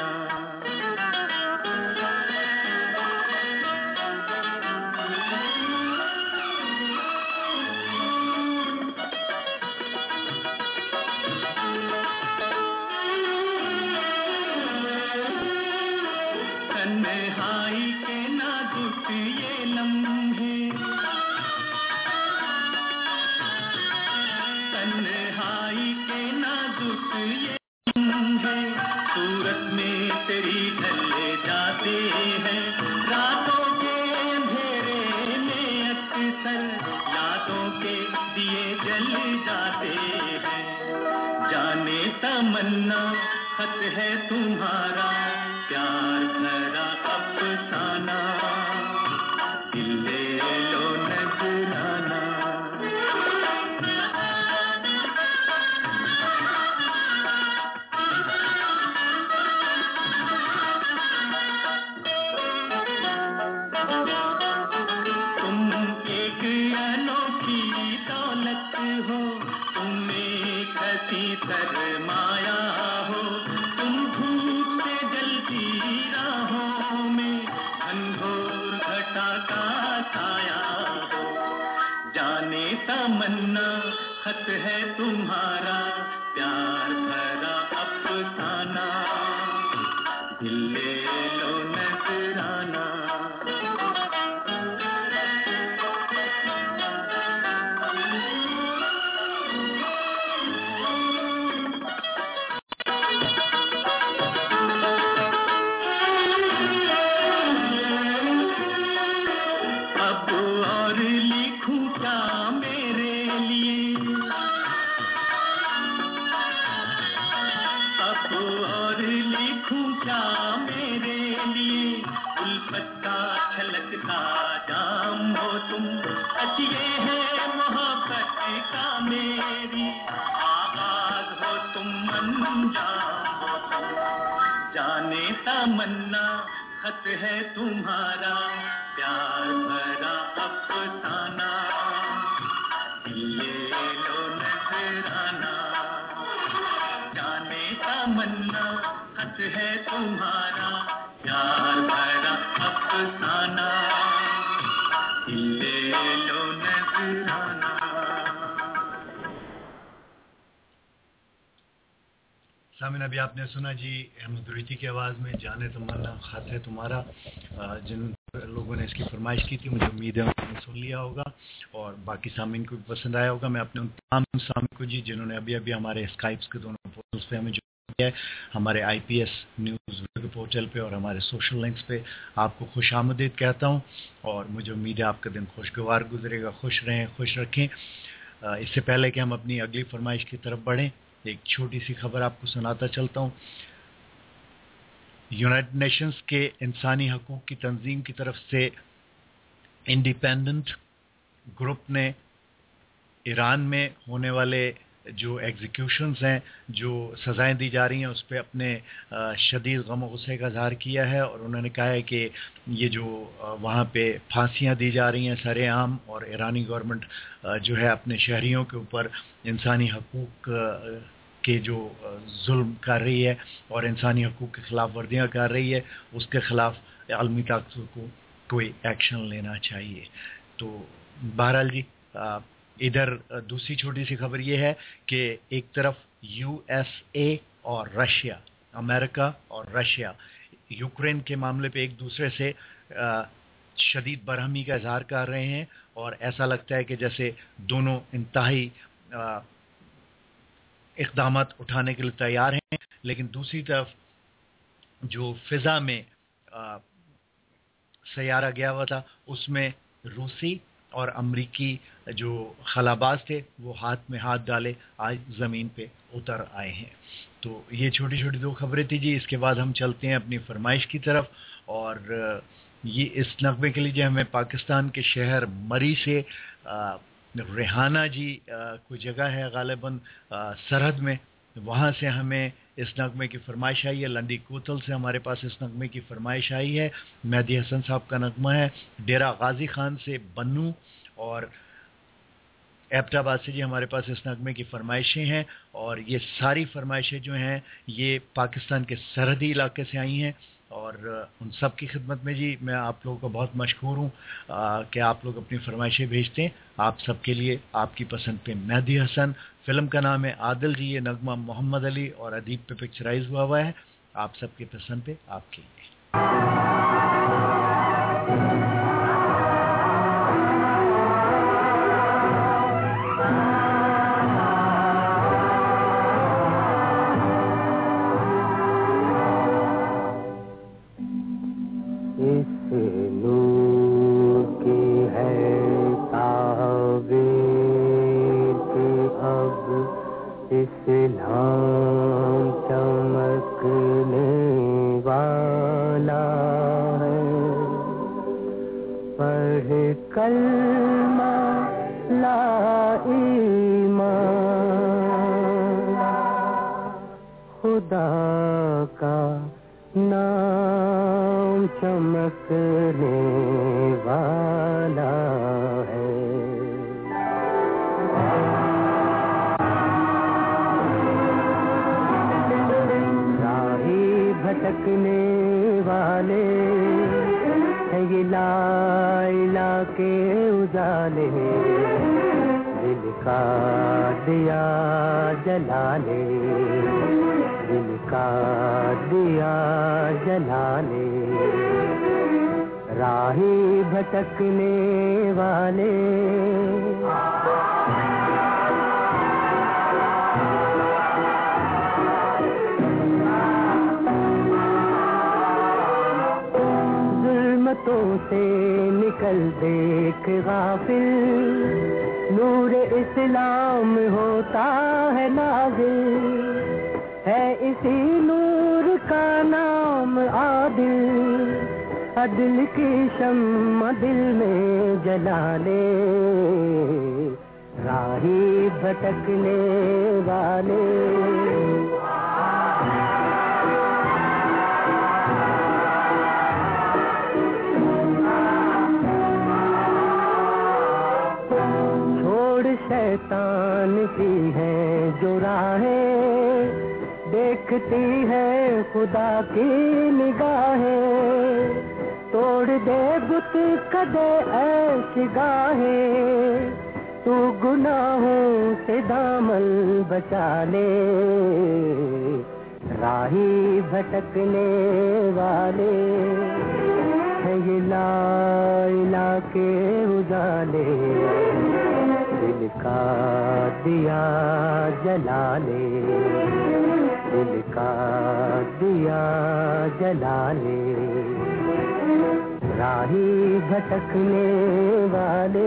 तन्हाई के नाजुक ये लम्हे तन्हाई के नाजुक ये लम्हे सूरत में तेरी ढले जाते हैं रातों के अंधेरे में अक्सर यादों के दिए जल जाते हैं जाने तमन्ना खत है तुम्हारा प्यार भरा अफसाना दिल ले लो नजराना तुम एक अनोखी दौलत हो तुम एक हसी सरमाया हो तुम धूप से जलती राहों में अंधोर घटा का साया हो जाने तमन्ना खत है तुम्हारा प्यार भरा अफसाना दिल ले लो नजराना अब और लिखूं क्या मेरे लिए अब और लिखूं क्या मेरे लिए उल्फत का छलकता जाम हो तुम अचिए है मोहब्बत का मेरी आगाज हो तुम अंजाम हो तुम जाने तमन्ना खत है तुम्हारा प्यार भरा अफसाना दिल ले लो नजराना जाने तमन्ना खत है तुम्हारा प्यार भरा अफसाना दिल ले लो नजराना। सामिन अभी आपने सुना जी अहमद रुईती की आवाज़ में जाने तमन्ना खत है तुम्हारा। जिन लोगों ने इसकी फरमाइश की थी मुझे उम्मीद है उन्होंने सुन लिया होगा और बाकी सामिन को भी पसंद आया होगा। मैं अपने उन तमाम सामिन को जी जिन्होंने अभी अभी हमारे स्काइप्स के दोनों पोर्टल्स पे हमें जुड़ा है हमारे IPS न्यूज़ पोर्टल पे और हमारे सोशल लिंक्स पे आपको खुश आमदीद कहता हूँ और मुझे उम्मीद है आपका दिन खुशगवार गुजरेगा। खुश रहें, खुश रखें। इससे पहले कि हम अपनी अगली फरमाइश की तरफ बढ़ें एक छोटी सी खबर आपको सुनाता चलता हूँ। यूनाइटेड नेशंस के इंसानी हकूक़ की तंजीम की तरफ से इंडिपेंडेंट ग्रुप ने ईरान में होने वाले जो एग्जीक्यूशंस हैं, जो सज़ाएं दी जा रही हैं, उस पर अपने शदीद गम और गुस्से का इज़हार किया है और उन्होंने कहा है कि ये जो वहाँ पे फांसियाँ दी जा रही हैं सरेआम, और ईरानी गवर्नमेंट जो है अपने शहरियों के ऊपर इंसानी हकूक़ के जो जुल्म कर रही है और इंसानी हकूक़ के ख़िलाफ़ वर्दियाँ कर रही है, उसके ख़िलाफ़ आलमी ताकतों को कोई एक्शन लेना चाहिए। तो बहरहाल जी, इधर दूसरी छोटी सी खबर ये है कि एक तरफ यूएसए और रशिया, अमेरिका और रशिया यूक्रेन के मामले पे एक दूसरे से शदीद बरहमी का इजहार कर रहे हैं और ऐसा लगता है कि जैसे दोनों इंतहाई इक़दामात उठाने के लिए तैयार हैं। लेकिन दूसरी तरफ जो फ़िज़ा में सैयारा गया हुआ था, उसमें रूसी और अमरीकी जो खलाबाज थे वो हाथ में हाथ डाले आज ज़मीन पे उतर आए हैं। तो ये छोटी छोटी दो खबरें थी जी। इसके बाद हम चलते हैं अपनी फरमाइश की तरफ, और ये इस नगमे के लिए हमें पाकिस्तान के शहर मरी से रेहाना जी कोई जगह है गालिबन सरहद में, वहाँ से हमें इस नगमे की फरमाइश आई है। लंडी कोतल से हमारे पास इस नगमे की फरमाइश आई है। मेहदी हसन साहब का नगमा है। डेरा गाजी खान से बन्नू और एबटाबाद से जी हमारे पास इस नगमे की फरमाइशें हैं, और ये सारी फरमाइशें जो हैं ये पाकिस्तान के सरहदी इलाके से आई हैं, और उन सब की खिदमत में जी मैं आप लोगों को बहुत मशकूर हूँ कि आप लोग अपनी फरमाइशें भेजते हैं। आप सबके लिए आपकी पसंद पे मेहदी हसन, फिल्म का नाम है आदिल जी, ये नगमा मोहम्मद अली और अदीब पे पिक्चराइज हुआ है। आप सबकी पसंद पे आपके लिए। भटकने वाले जुल्मतों से निकल देख गाफिल, नूर इस्लाम होता है नाज़िल, है इसी नूर का नाम आदिल, अदल की शम्मा दिल में जला ले, राही भटकने वाले। छोड़ शैतान की है जो राहें, देखती है खुदा की निगाहें, तोड़ दे बुत कदे ऐसी गाहें, तू गुनाहों से दामन बचा ले, राही भटकने वाले है ये लाइला के उजाले, दिल का दिया जला ले, दिल का दिया जला ले, राही भटकने वाले।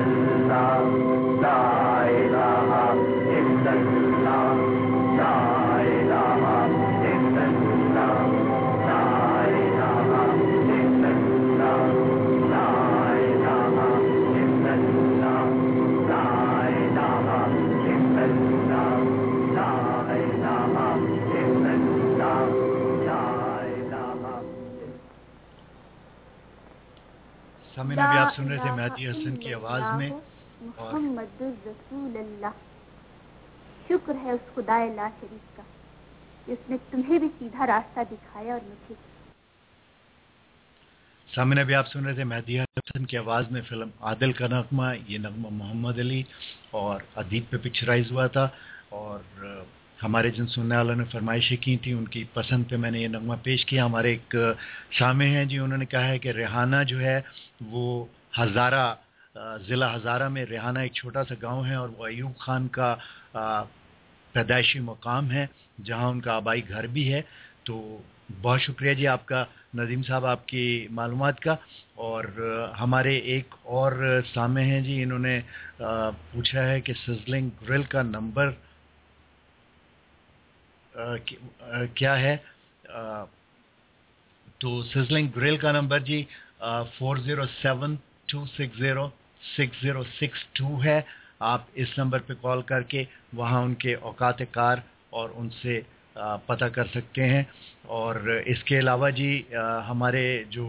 सामीन, अभी आप सुन रहे थे मेहदी हसन की आवाज में मुहम्मदुर रसूलुल्लाह। शुक्र है उस खुदाए ला शरीफ का, जिसने तुम्हें भी सीधा रास्ता दिखाया और मुझे। सामीन, अभी आप सुन रहे थे मेहदी हसन की आवाज में फिल्म आदिल का नगमा। ये नगमा मोहम्मद अली और अदीब पे पिक्चराइज हुआ था और हमारे जिन सुनने वालों ने फरमाइशें की थी उनकी पसंद पे मैंने ये नगमा पेश किया। हमारे एक शामे हैं जी, उन्होंने कहा है कि रेहाना जो है वो हज़ारा, ज़िला हज़ारा में रेहाना एक छोटा सा गांव है और वो अयूब खान का पैदाइशी मकाम है जहां उनका आबाई घर भी है। तो बहुत शुक्रिया जी आपका नदीम साहब, आपकी मालूमात का। और हमारे एक और सामे हैं जी, इन्होंने पूछा है कि सिजलिंग ग्रिल का नंबर क्या है। तो सिजलिंग ग्रिल का नंबर जी 4072606062 है। आप इस नंबर पे कॉल करके वहाँ उनके औकात कार और उनसे पता कर सकते हैं। और इसके अलावा जी हमारे जो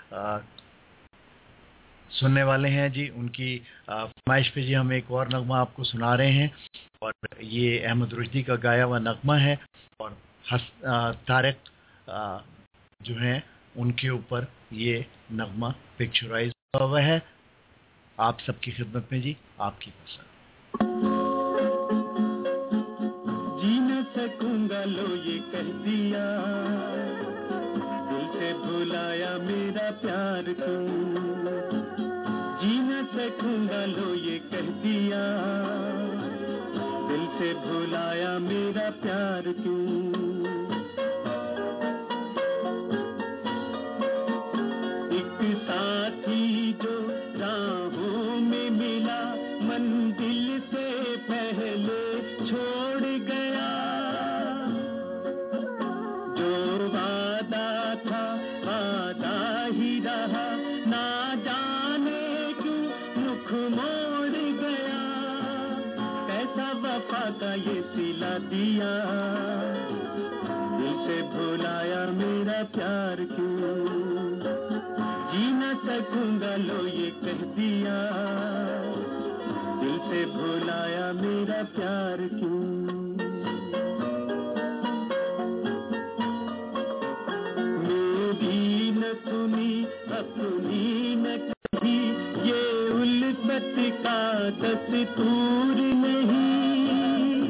सुनने वाले हैं जी, उनकी फरमाइश पे जी हम एक और नगमा आपको सुना रहे हैं और ये अहमद रुश्दी का गाया हुआ नगमा है और तारिक जो हैं उनके ऊपर ये नगमा पिक्चराइज हुआ है। आप सबकी खिदमत में जी, आपकी पसंद। जी न सकूंगा लो ये कह दिया, दिल से भुलाया मेरा प्यार तू। जी न सकूंगा लो ये कह दिया, दिल से भुलाया मेरा प्यार तू। एक साथी जो राहों में मिला, मंजिल से पहले छोड़ गया। जो वादा था वादा ही रहा, ना जाने क्यों मुख मोड़ गया। कैसा वफा का ये सिला दिया, दिल से भुलाया मेरा प्यार क्यों। जी न सकूंगा लो ये कह दिया, दिल से भुलाया मेरा प्यार क्यों। मेरी न सुनी अपनी न कही, ये उल्फत का दस्तूर नहीं।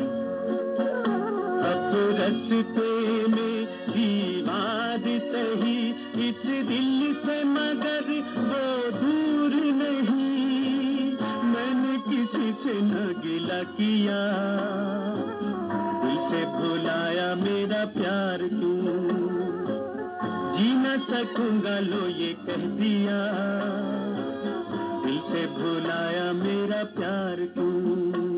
अब रस्ते में दीवार सही, इस दिल से मगर वो दूर नहीं। मैंने किसी से न गिला किया, दिल से भुलाया मेरा प्यार क्यों। जी न सकूंगा लो ये कह दिया, दिल से भुलाया मेरा प्यार क्यों।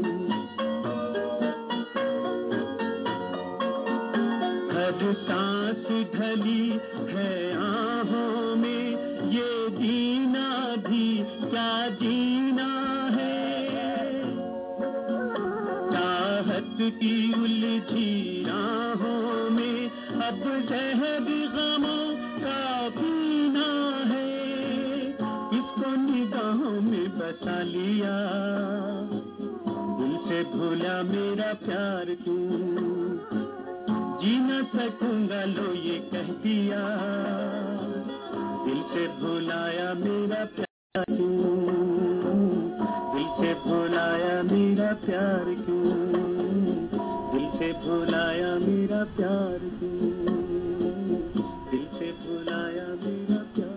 हर सांस ढली है आहों में, ये जीना भी क्या जीना है। चाहत की उलझी राहों में अब जहर गमों का पीना है। इसको निगाहों में बसा लिया, दिल से भूला मेरा प्यार क्यों। जी न सकूंगा लो ये कह दिया, दिल से भुलाया मेरा प्यार क्यों। दिल से भुलाया मेरा प्यार क्यों। दिल से भुलाया मेरा प्यार क्यों। दिल से भुलाया मेरा प्यार।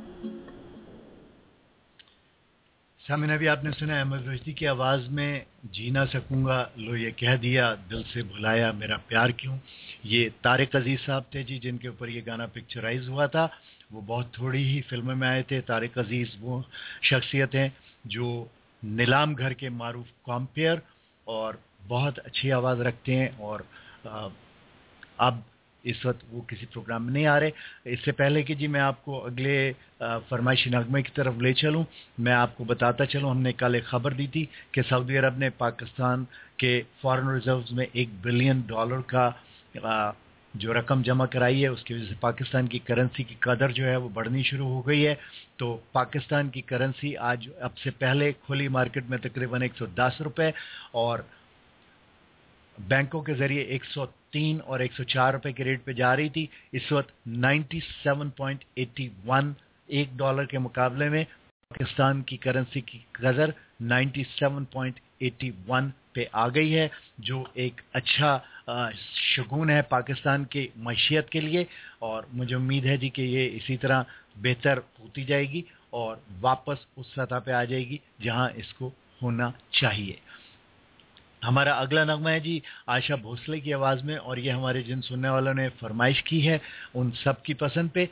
सामीन, अभी आपने सुना अहमद रुश्दी की आवाज़ में जी ना सकूंगा लो ये कह दिया, दिल से भुलाया मेरा प्यार क्यों। ये तारिक अजीज साहब थे जी जिनके ऊपर ये गाना पिक्चराइज हुआ था। वो बहुत थोड़ी ही फिल्मों में आए थे। तारिक अजीज वो शख्सियत हैं जो नीलाम घर के मारूफ कॉम्पेयर और बहुत अच्छी आवाज़ रखते हैं। और अब इस वक्त वो किसी प्रोग्राम में नहीं आ रहे। इससे पहले कि जी मैं आपको अगले फरमाइशी नगमे की तरफ ले चलूं, मैं आपको बताता चलूं, हमने कल एक खबर दी थी कि सऊदी अरब ने पाकिस्तान के फॉरेन रिजर्व्स में $1 बिलियन का जो रकम जमा कराई है, उसकी वजह से पाकिस्तान की करेंसी की कदर जो है वो बढ़नी शुरू हो गई है। तो पाकिस्तान की करेंसी आज अब से पहले खुली मार्केट में तकरीबन 110 रुपए और बैंकों के जरिए 103 और 104 रुपए के रेट पे जा रही थी। इस वक्त 97.81 $1 के मुकाबले में पाकिस्तान की करेंसी की कदर 97.81 पे आ गई है, जो एक अच्छा शगुन है पाकिस्तान की मईशत के लिए। और मुझे उम्मीद है जी कि ये इसी तरह बेहतर होती जाएगी और वापस उस सतह पे आ जाएगी जहां इसको होना चाहिए। हमारा अगला नगमा है जी आशा भोसले की आवाज में, और ये हमारे जिन सुनने वालों ने फरमाइश की है उन सब की पसंद पे।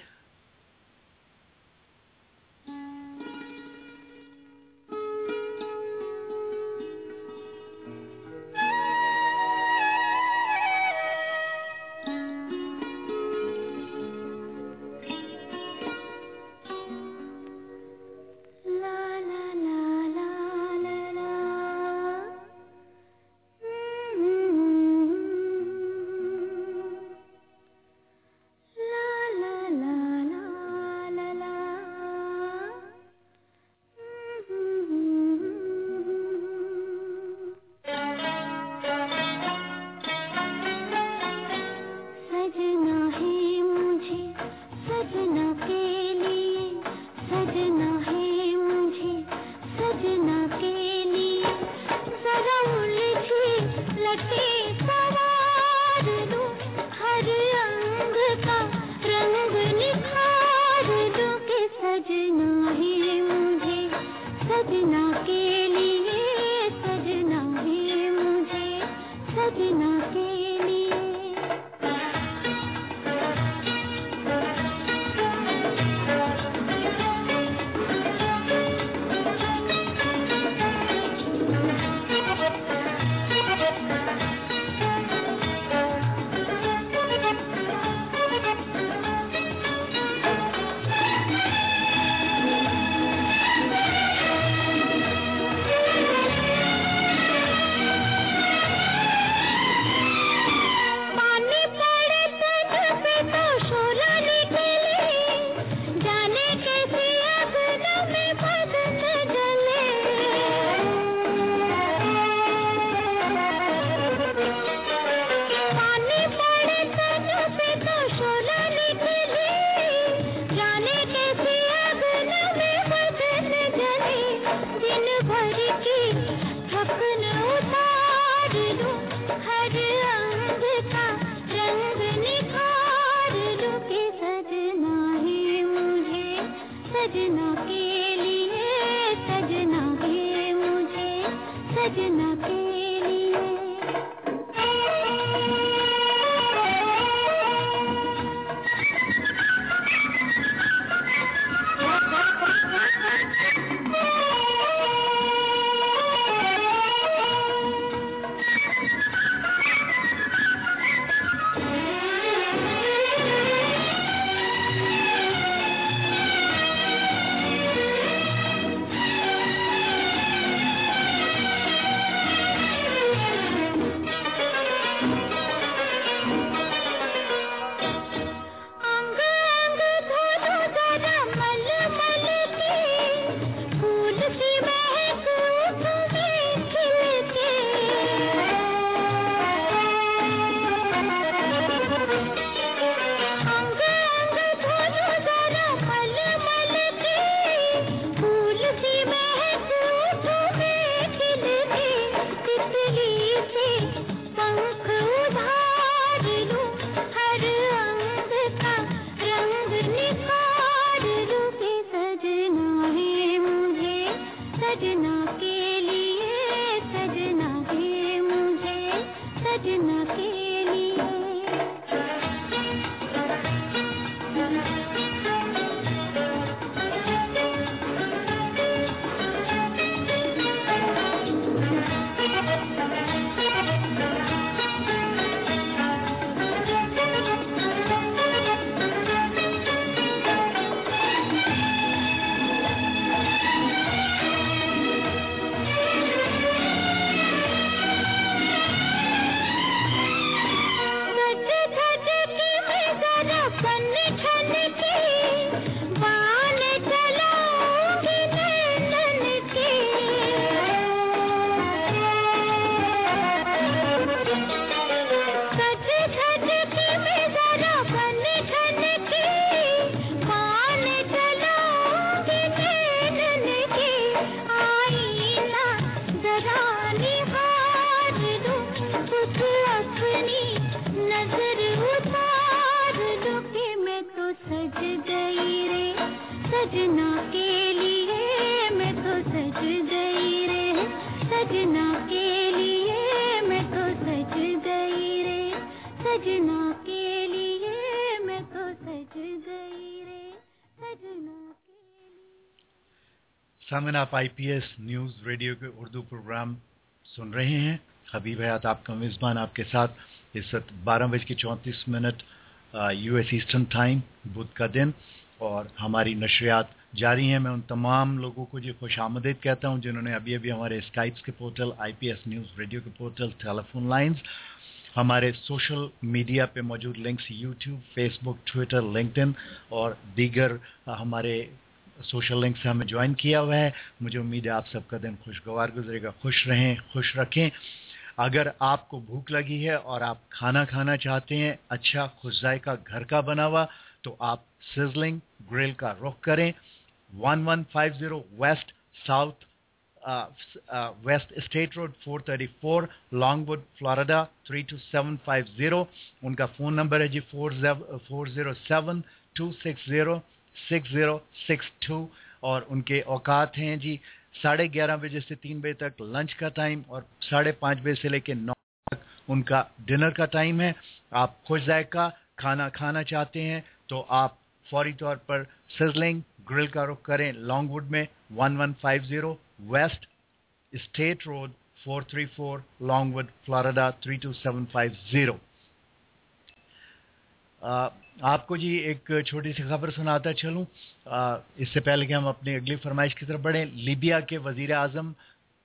सजना के लिए मैं तो सज गई रे, सजना के लिए मैं तो सज गई रे, सजना के लिए। सामने आप IPS न्यूज रेडियो के उर्दू प्रोग्राम सुन रहे हैं। हबीब हयात आपका मेजबान आपके साथ इस वक्त 12:34 US ईस्टर्न टाइम बुध का दिन, और हमारी नशरियात जारी हैं। मैं उन तमाम लोगों को जो खुश आमदीद कहता हूं जिन्होंने अभी अभी हमारे स्काइप्स के पोर्टल, IPS न्यूज रेडियो के पोर्टल, टेलीफोन लाइंस, हमारे सोशल मीडिया पे मौजूद links YouTube, Facebook, Twitter, LinkedIn और दीगर हमारे सोशल लिंक से हमें ज्वाइन किया हुआ है। मुझे उम्मीद है आप सबका दिन खुशगवार गुजरेगा। खुश रहें, खुश रखें। अगर आपको भूख लगी है और आप खाना खाना चाहते हैं अच्छा खुश जायका घर का बना हुआ, तो आप सिजलिंग ग्रिल का रुख करें। 1150 West State Road 434 Longwood Florida 32750। उनका फ़ोन नंबर है जी 407-260-6062 और उनके औकात हैं जी 11:30 बजे से 3 बजे तक लंच का टाइम और 5:30 बजे से लेकर 9 तक उनका डिनर का टाइम है। आप खुश जायका खाना खाना चाहते हैं तो आप फौरी तौर पर सिजलिंग ग्रिल का रुख करें। लॉन्गवुड में 1150 West State Road 434 Longwood Florida 32750। आपको जी एक छोटी सी खबर सुनाता चलूं इससे पहले कि हम अपनी अगली फरमाइश की तरफ बढ़ें। लीबिया के वजीर आजम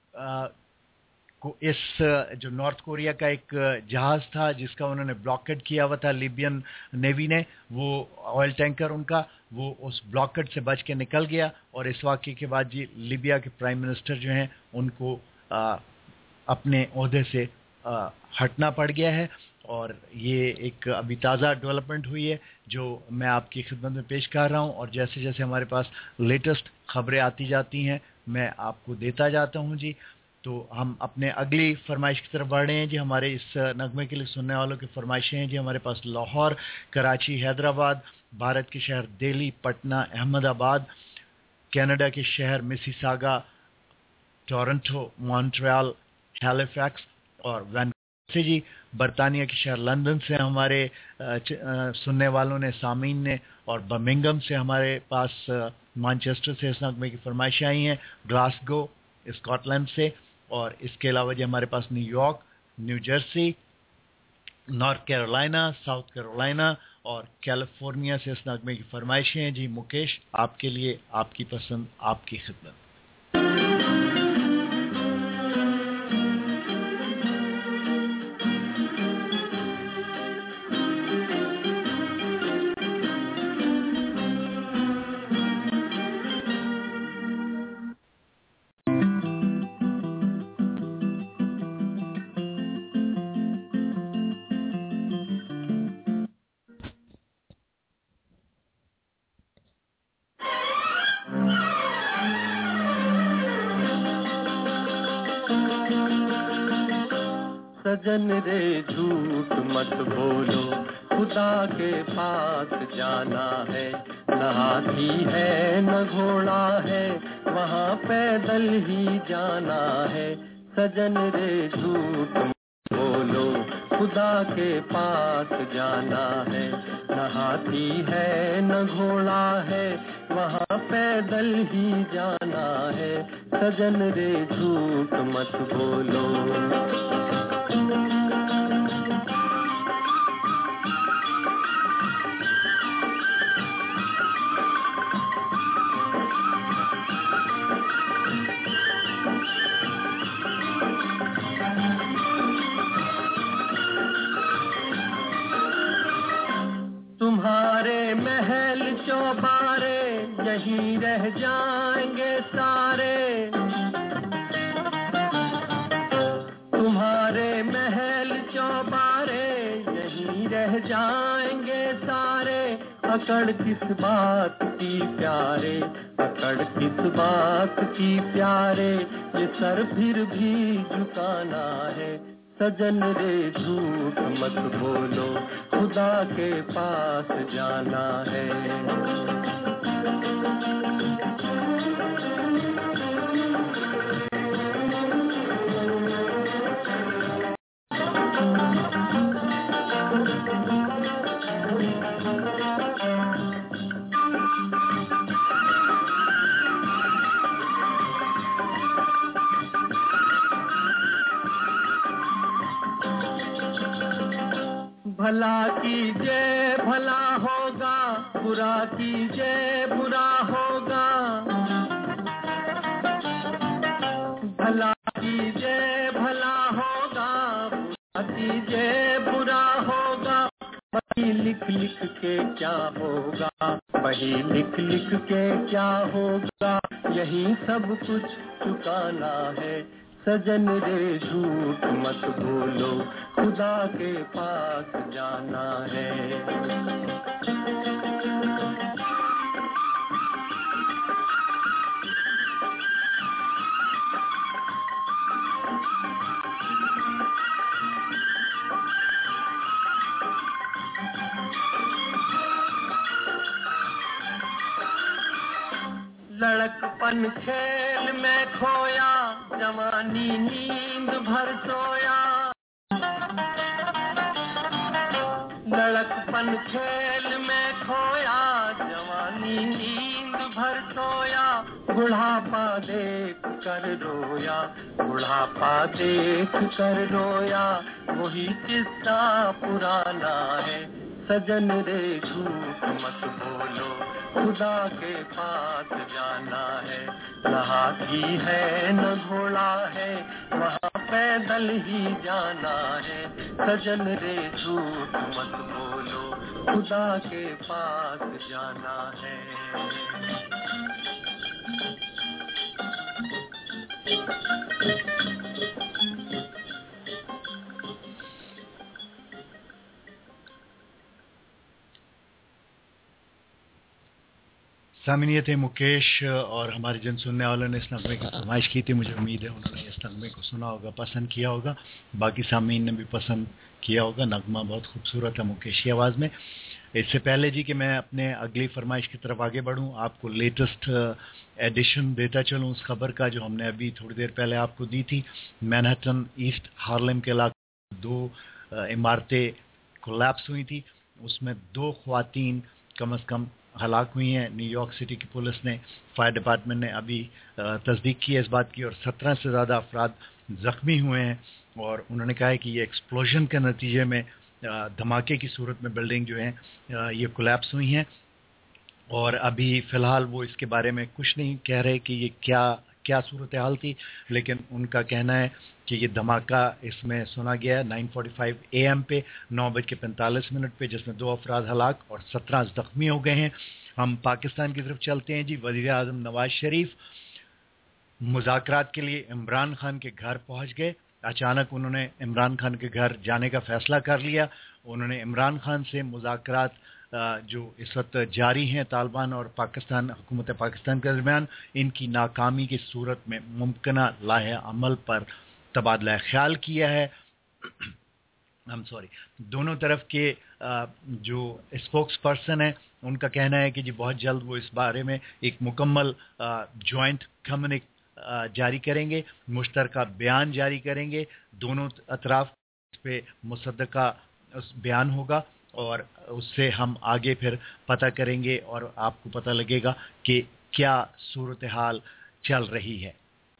को इस जो नॉर्थ कोरिया का एक जहाज था जिसका उन्होंने ब्लॉकेट किया हुआ था लिबियन नेवी ने, वो ऑयल टैंकर उनका, वो उस ब्लॉकेट से बच के निकल गया और इस वाक़े के बाद जी लीबिया के प्राइम मिनिस्टर जो हैं उनको अपने ओहदे से हटना पड़ गया है। और ये एक अभी ताज़ा डेवलपमेंट हुई है जो मैं आपकी खिदमत में पेश कर रहा हूँ, और जैसे जैसे हमारे पास लेटेस्ट खबरें आती जाती हैं मैं आपको देता जाता हूँ जी। तो हम अपने अगली फरमाइश की तरफ बढ़ रहे हैं जी। हमारे इस नगमे के लिए सुनने वालों की फरमाइशें हैं जी। हमारे पास लाहौर, कराची, हैदराबाद, भारत के शहर दिल्ली, पटना, अहमदाबाद, कनाडा के शहर मिसिसागा, टोरंटो, मॉन्ट्रियल, हैलिफैक्स और वैनकूवर से जी। बरतानिया के शहर लंदन से हमारे सुनने वालों ने, सामीन ने, और बर्मिंघम से हमारे पास मैनचेस्टर से इस नगमे की फरमाइशें आई हैं। ग्लासगो स्कॉटलैंड से, और इसके अलावा जी हमारे पास New York, New Jersey, North Carolina, South Carolina और कैलिफोर्निया से इस नगमे की फरमाइशें हैं जी। मुकेश, आपके लिए, आपकी पसंद, आपकी खिदमत। सजन रे झूठ मत बोलो, खुदा के पास जाना है। न हाथी है न घोड़ा है, वहाँ पैदल ही जाना है। सजन रे झूठ मत बोलो, खुदा के पास जाना है। न हाथी है न घोड़ा है, वहाँ पैदल ही जाना है। सजन रे झूठ मत बोलो। तुम्हारे महल चौबारे यहीं रह जाएंगे सारे। तुम्हारे महल चौबारे यहीं रह जाएंगे सारे। अकड़ किस बात की प्यारे, अकड़ किस बात की प्यारे, ये सर फिर भी झुकाना है। सजन रे झूठ मत बोलो, खुदा के पास जाना है। भला कीजिए भला होगा, बुरा कीजिए बुरा होगा। भला कीजिए भला होगा, बुरा कीजिए बुरा होगा। वही लिख लिख के क्या होगा, वही लिख लिख के क्या होगा। यही सब कुछ चुकाना है। सजन रे झूठ मत बोलो, खुदा के पास जाना है। लड़कपन खेल में खोया, जवानी नींद भर सोया। लड़कपन खेल में खोया, जवानी नींद भर सोया। बुढ़ापा देख कर रोया, बुढ़ापा देख कर रोया। वही किस्सा पुराना है। सजन रे झूठ मत बोलो, खुदा के पास जाना है। न हाथी है न घोड़ा है, वहाँ पैदल ही जाना है। सजन रे झूठ मत बोलो, खुदा के पास जाना है। सामिन, ये थे मुकेश और हमारे जन सुनने वालों ने इस नगमे की फरमाइश की थी। मुझे उम्मीद है उन्होंने इस नगमे को सुना होगा, पसंद किया होगा। बाकी सामीन ने भी पसंद किया होगा। नगमा बहुत खूबसूरत है मुकेश की आवाज़ में। इससे पहले जी कि मैं अपने अगली फरमाइश की तरफ आगे बढ़ूं, आपको लेटेस्ट एडिशन देता चलूं उस खबर का जो हमने अभी थोड़ी देर पहले आपको दी थी। मैनहट्टन ईस्ट हार्लेम के इलाके 2 इमारतें कोलैप्स हुई थी, उसमें 2 ख्वातीन कम से कम हलाक हुई हैं। न्यूयॉर्क सिटी की पुलिस ने, फायर डिपार्टमेंट ने अभी तस्दीक की है इस बात की, और 17 से ज़्यादा अफराद ज़ख्मी हुए हैं। और उन्होंने कहा है कि ये एक्सप्लोजन के नतीजे में, धमाके की सूरत में बिल्डिंग जो है ये कोलैप्स हुई हैं। और अभी फ़िलहाल वो इसके बारे में कुछ नहीं कह रहे कि ये क्या सूरत हाल थी, लेकिन उनका कहना है कि ये धमाका इसमें सुना गया है 9:45 AM पे 9:45 पे, जिसमें 2 अफराद हलाक और 17 ज़ख्मी हो गए हैं। हम पाकिस्तान की तरफ चलते हैं जी। वज़ीर आज़म नवाज शरीफ मुज़ाकरात के लिए इमरान खान के घर पहुंच गए। अचानक उन्होंने इमरान खान के घर जाने का फ़ैसला कर लिया। उन्होंने इमरान खान से मुज़ाकरात जो इस वक्त जारी हैं तालिबान और पाकिस्तान, हुकूमत पाकिस्तान के दरमियान, इनकी नाकामी की सूरत में मुमकिना लाहे अमल पर तबादला ख्याल किया है। दोनों तरफ के जो स्पोक्स पर्सन है उनका कहना है कि जी बहुत जल्द वो इस बारे में एक मुकम्मल जॉइंट कम्युनिक जारी करेंगे, मुश्तरका बयान जारी करेंगे। दोनों अतराफ पे मुसद्दका बयान होगा और उससे हम आगे फिर पता करेंगे और आपको पता लगेगा कि क्या सूरत हाल चल रही है।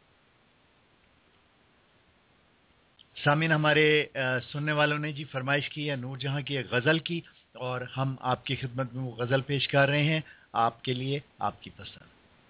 सामिन, हमारे सुनने वालों ने जी फरमाइश की है नूरजहां की एक गज़ल की, और हम आपकी खिदमत में वो गज़ल पेश कर रहे हैं आपके लिए, आपकी पसंद।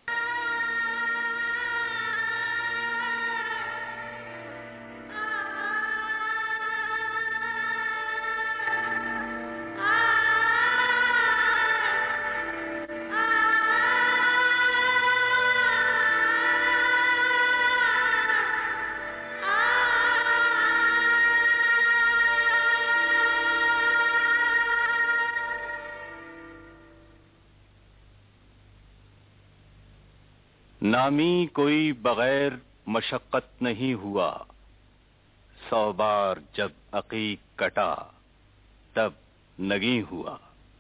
नामी कोई बगैर मशक्कत नहीं हुआ, 100 बार जब अकीक कटा तब नगी हुआ।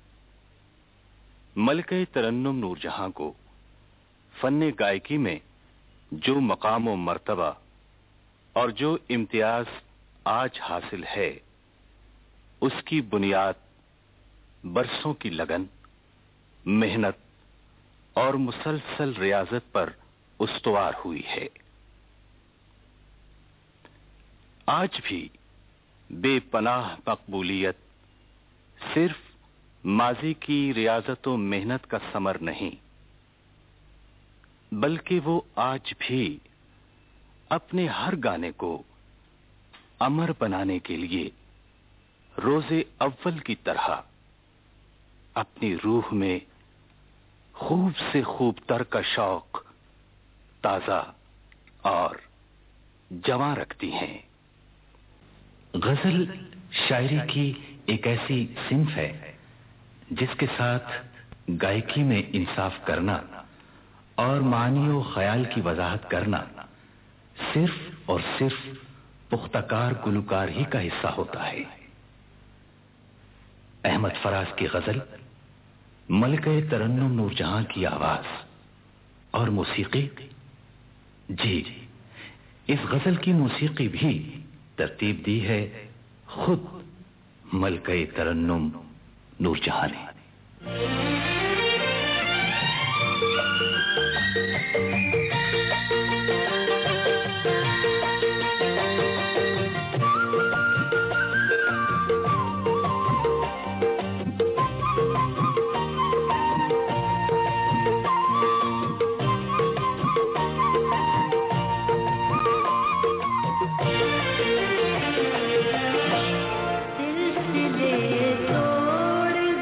मलके तरन्नुम नूरजहां को फन्ने गायकी में जो मकाम व मर्तबा और जो इम्तियाज आज हासिल है, उसकी बुनियाद बरसों की लगन, मेहनत और मुसलसल रियाजत पर उस्तवार हुई है। आज भी बेपनाह मकबूलियत सिर्फ माजी की रियाजत व मेहनत का समर नहीं, बल्कि वो आज भी अपने हर गाने को अमर बनाने के लिए रोजे अव्वल की तरह अपनी रूह में खूब से खूब तर का शौक ताजा और जवां रखती हैं। गजल शायरी की एक ऐसी सिंफ है जिसके साथ गायकी में इंसाफ करना और मानी व ख्याल की वजाहत करना सिर्फ और सिर्फ पुख्ताकार गुलकार ही का हिस्सा होता है। अहमद फराज की गजल, मलके तरन्नुम नूरजहां की आवाज और मौसीकी, जी इस गजल की मौसीकी भी तरतीब दी है खुद मलके तरन्नुम नूरजहां ने।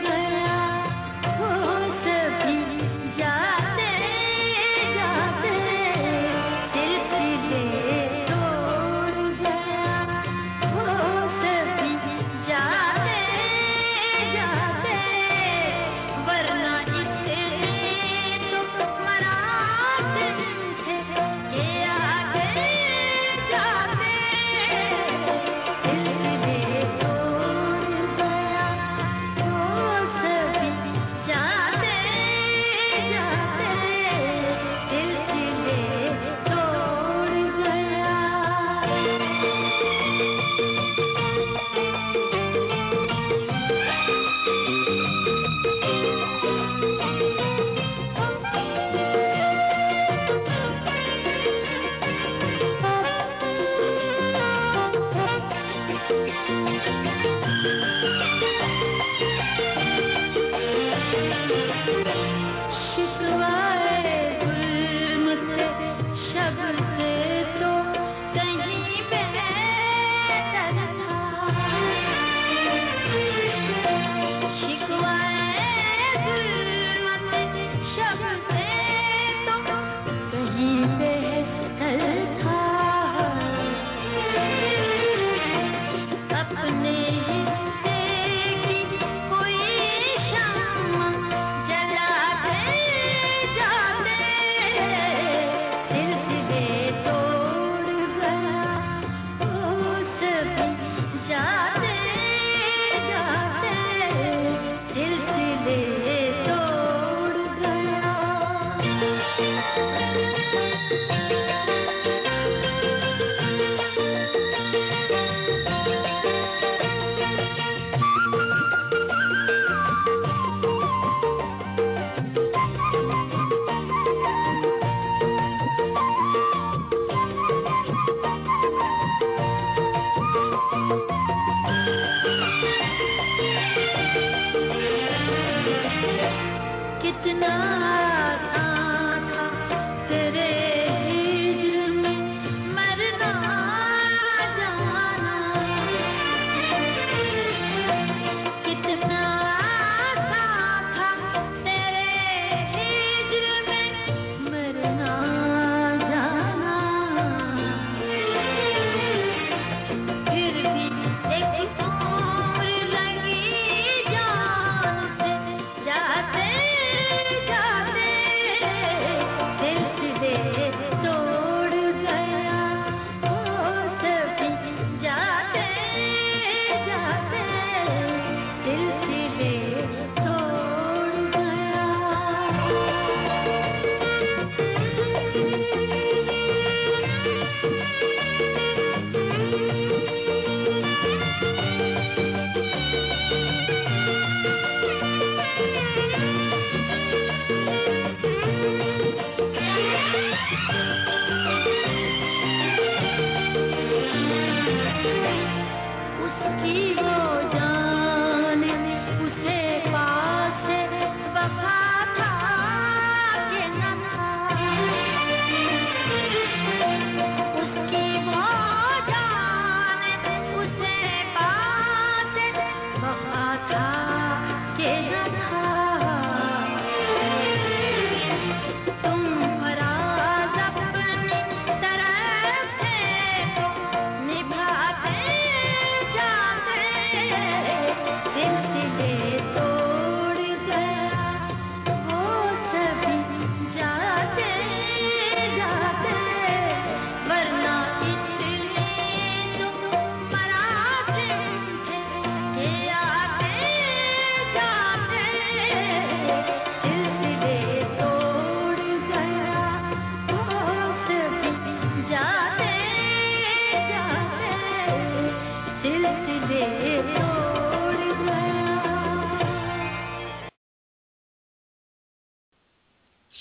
जाते जाते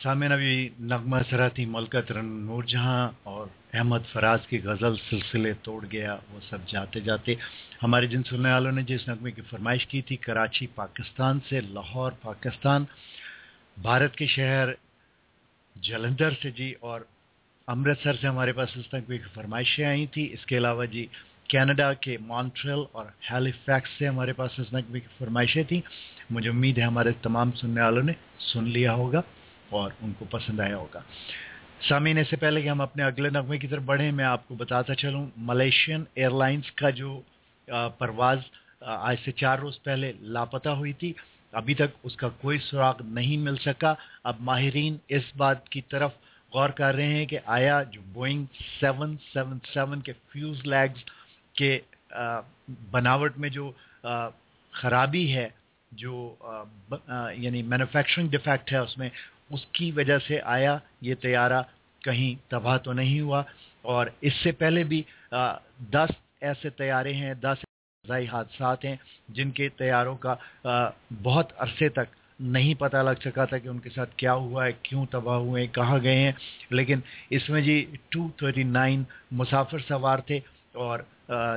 सामने अभी नगमा सराती मलकत नूरजहां और अहमद फराज की गज़ल सिलसिले तोड़ गया, वो सब जाते जाते हमारे जिन सुनने वालों ने जिस नगमे की फरमाइश की थी, कराची पाकिस्तान से, लाहौर पाकिस्तान, भारत के शहर जलंधर से जी, और अमृतसर से हमारे पास इस नगमे की फरमाइशें आई थी। इसके अलावा जी कनाडा के मॉन्ट्रियल और हैलिफैक्स से हमारे पास इस नगमे की फरमाइशें थी। मुझे उम्मीद है हमारे तमाम सुनने वालों ने सुन लिया होगा और उनको पसंद आया होगा। सामीन, इससे पहले कि हम अपने अगले नगमे की तरफ बढ़ें, मैं आपको बताता चलूं, मलेशियन एयरलाइंस का जो परवाज़ आज से 4 रोज़ पहले लापता हुई थी, अभी तक उसका कोई सुराग नहीं मिल सका। अब माहिरीन इस बात की तरफ गौर कर रहे हैं कि आया जो बोइंग 777 के फ्यूज़लैग्स के बनावट में जो खराबी है, जो यानी मैन्युफैक्चरिंग डिफेक्ट है उसमें, उसकी वजह से आया ये तैयारा कहीं तबाह तो नहीं हुआ। और इससे पहले भी 10 ऐसे तैयारे हैं, 10 फ़ज़ाई हादसात हैं जिनके तैयारों का बहुत अरसे तक नहीं पता लग सका था कि उनके साथ क्या हुआ है, क्यों तबाह हुए हैं, कहाँ गए हैं। लेकिन इसमें जी 239 मुसाफिर सवार थे और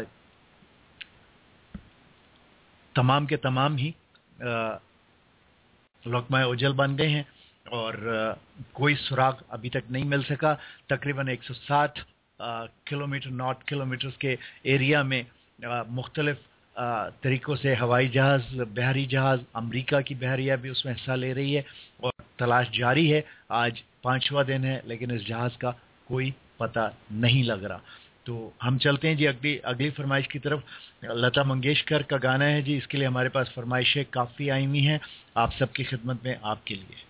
तमाम के तमाम ही लुक़मा उजल बन गए हैं और कोई सुराग अभी तक नहीं मिल सका। तकरीबन 160 किलोमीटर नॉट किलोमीटर्स के एरिया में मुख्तलिफ तरीक़ों से हवाई जहाज़, बहरी जहाज़, अमेरिका की बहरिया भी उसमें हिस्सा ले रही है और तलाश जारी है। आज 5वां दिन है लेकिन इस जहाज़ का कोई पता नहीं लग रहा। तो हम चलते हैं जी अगली फरमाइश की तरफ। लता मंगेशकर का गाना है जी, इसके लिए हमारे पास फरमाइशें काफ़ी आई हुई हैं आप सबकी खिदमत में, आपके लिए।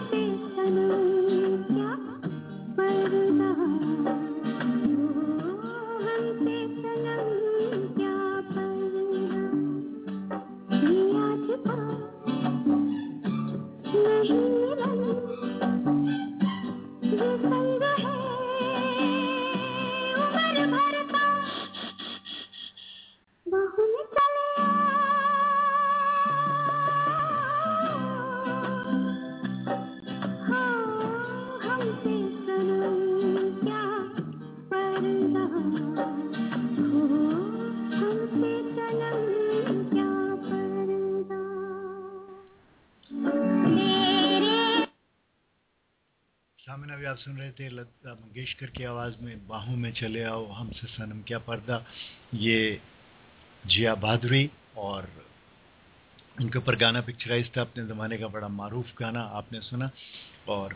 आप सुन रहे थे लता मंगेशकर की आवाज़ में बाहों में चले आओ हमसे सनम क्या पर्दा। ये जिया भादुरी और उनके ऊपर गाना पिक्चराइज था, अपने ज़माने का बड़ा मारूफ गाना आपने सुना। और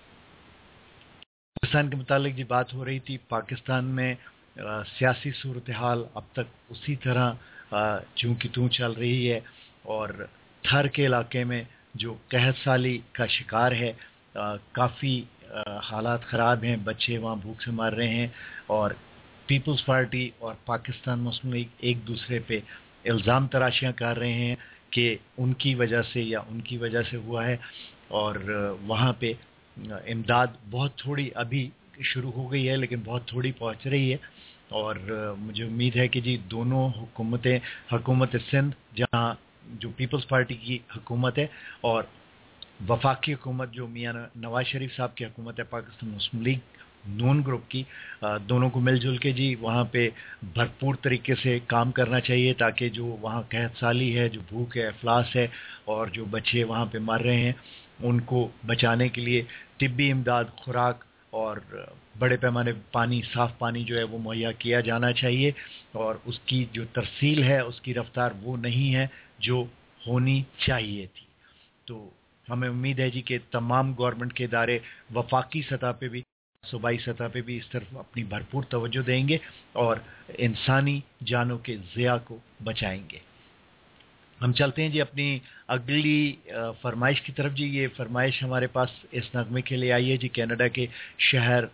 पाकिस्तान के मुतालिक जी बात हो रही थी। पाकिस्तान में सियासी सूरत हाल अब तक उसी तरह चूँकि तू चल रही है और थर के इलाके में जो कहत साली का शिकार है, काफ़ी हालात ख़राब हैं, बच्चे वहाँ भूख से मर रहे हैं और पीपल्स पार्टी और पाकिस्तान मुस्लिम लीग एक दूसरे पे इल्ज़ाम तराशियाँ कर रहे हैं कि उनकी वजह से या उनकी वजह से हुआ है। और वहाँ पे इमदाद बहुत थोड़ी अभी शुरू हो गई है, लेकिन बहुत थोड़ी पहुँच रही है। और मुझे उम्मीद है कि जी दोनों हुकूमतें, हुकूमत सिंध जहाँ जो पीपल्स पार्टी की हुकूमत है और वफाकी हुकूमत जो मियां नवाज शरीफ साहब की हुकूमत है Pakistan Muslim League Noon group की, दोनों को मिलजुल के जी वहाँ पे भरपूर तरीके से काम करना चाहिए ताकि जो वहाँ कहत साली है, जो भूख है, अफलास है और जो बच्चे वहाँ पे मर रहे हैं उनको बचाने के लिए तिब्बी इमदाद, खुराक और बड़े पैमाने पानी, साफ़ पानी जो है वो मुहैया किया जाना चाहिए। और उसकी जो तरसील है, उसकी रफ्तार वो नहीं है जो होनी चाहिए थी। तो हमें उम्मीद है जी कि तमाम गवर्नमेंट के इदारे वफाकी सतह पे भी, सूबाई सतह पे भी इस तरफ अपनी भरपूर तवज्जो देंगे और इंसानी जानों के ज़िया को बचाएंगे। हम चलते हैं जी अपनी अगली फरमाइश की तरफ। जी ये फरमाइश हमारे पास इस नगमे के लिए आई है जी कनाडा के शहर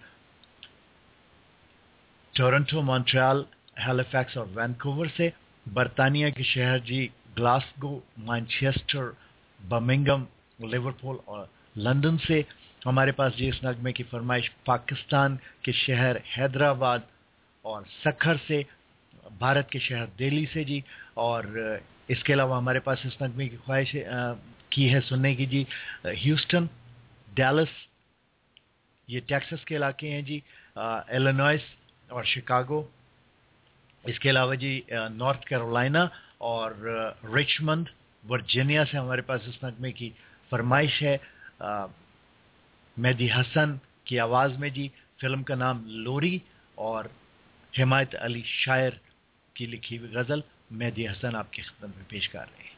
टोरंटो, मॉन्ट्रियल, हैलिफैक्स और वैंकूवर से, बरतानिया के शहर जी ग्लासगो, मैनचेस्टर, बर्मिंघम, लिवरपूल और लंदन से हमारे पास जी इस नगमे की फरमाइश पाकिस्तान के शहर हैदराबाद और सखर से, भारत के शहर दिल्ली से जी। और इसके अलावा हमारे पास इस नगमे की ख्वाहिश की है सुनने की जी ह्यूस्टन, डैलस, ये टेक्सास के इलाके हैं जी, इलिनॉइस और शिकागो। इसके अलावा जी नॉर्थ कैरोलिना और रिचमंड, वर्जीनिया से हमारे पास इस नगमे की फरमाइश है। मेहदी हसन की आवाज़ में जी, फिल्म का नाम लोरी और हिमायत अली शायर की लिखी हुई गज़ल मेहदी हसन आपकी खिदमत में पेश कर रहे हैं।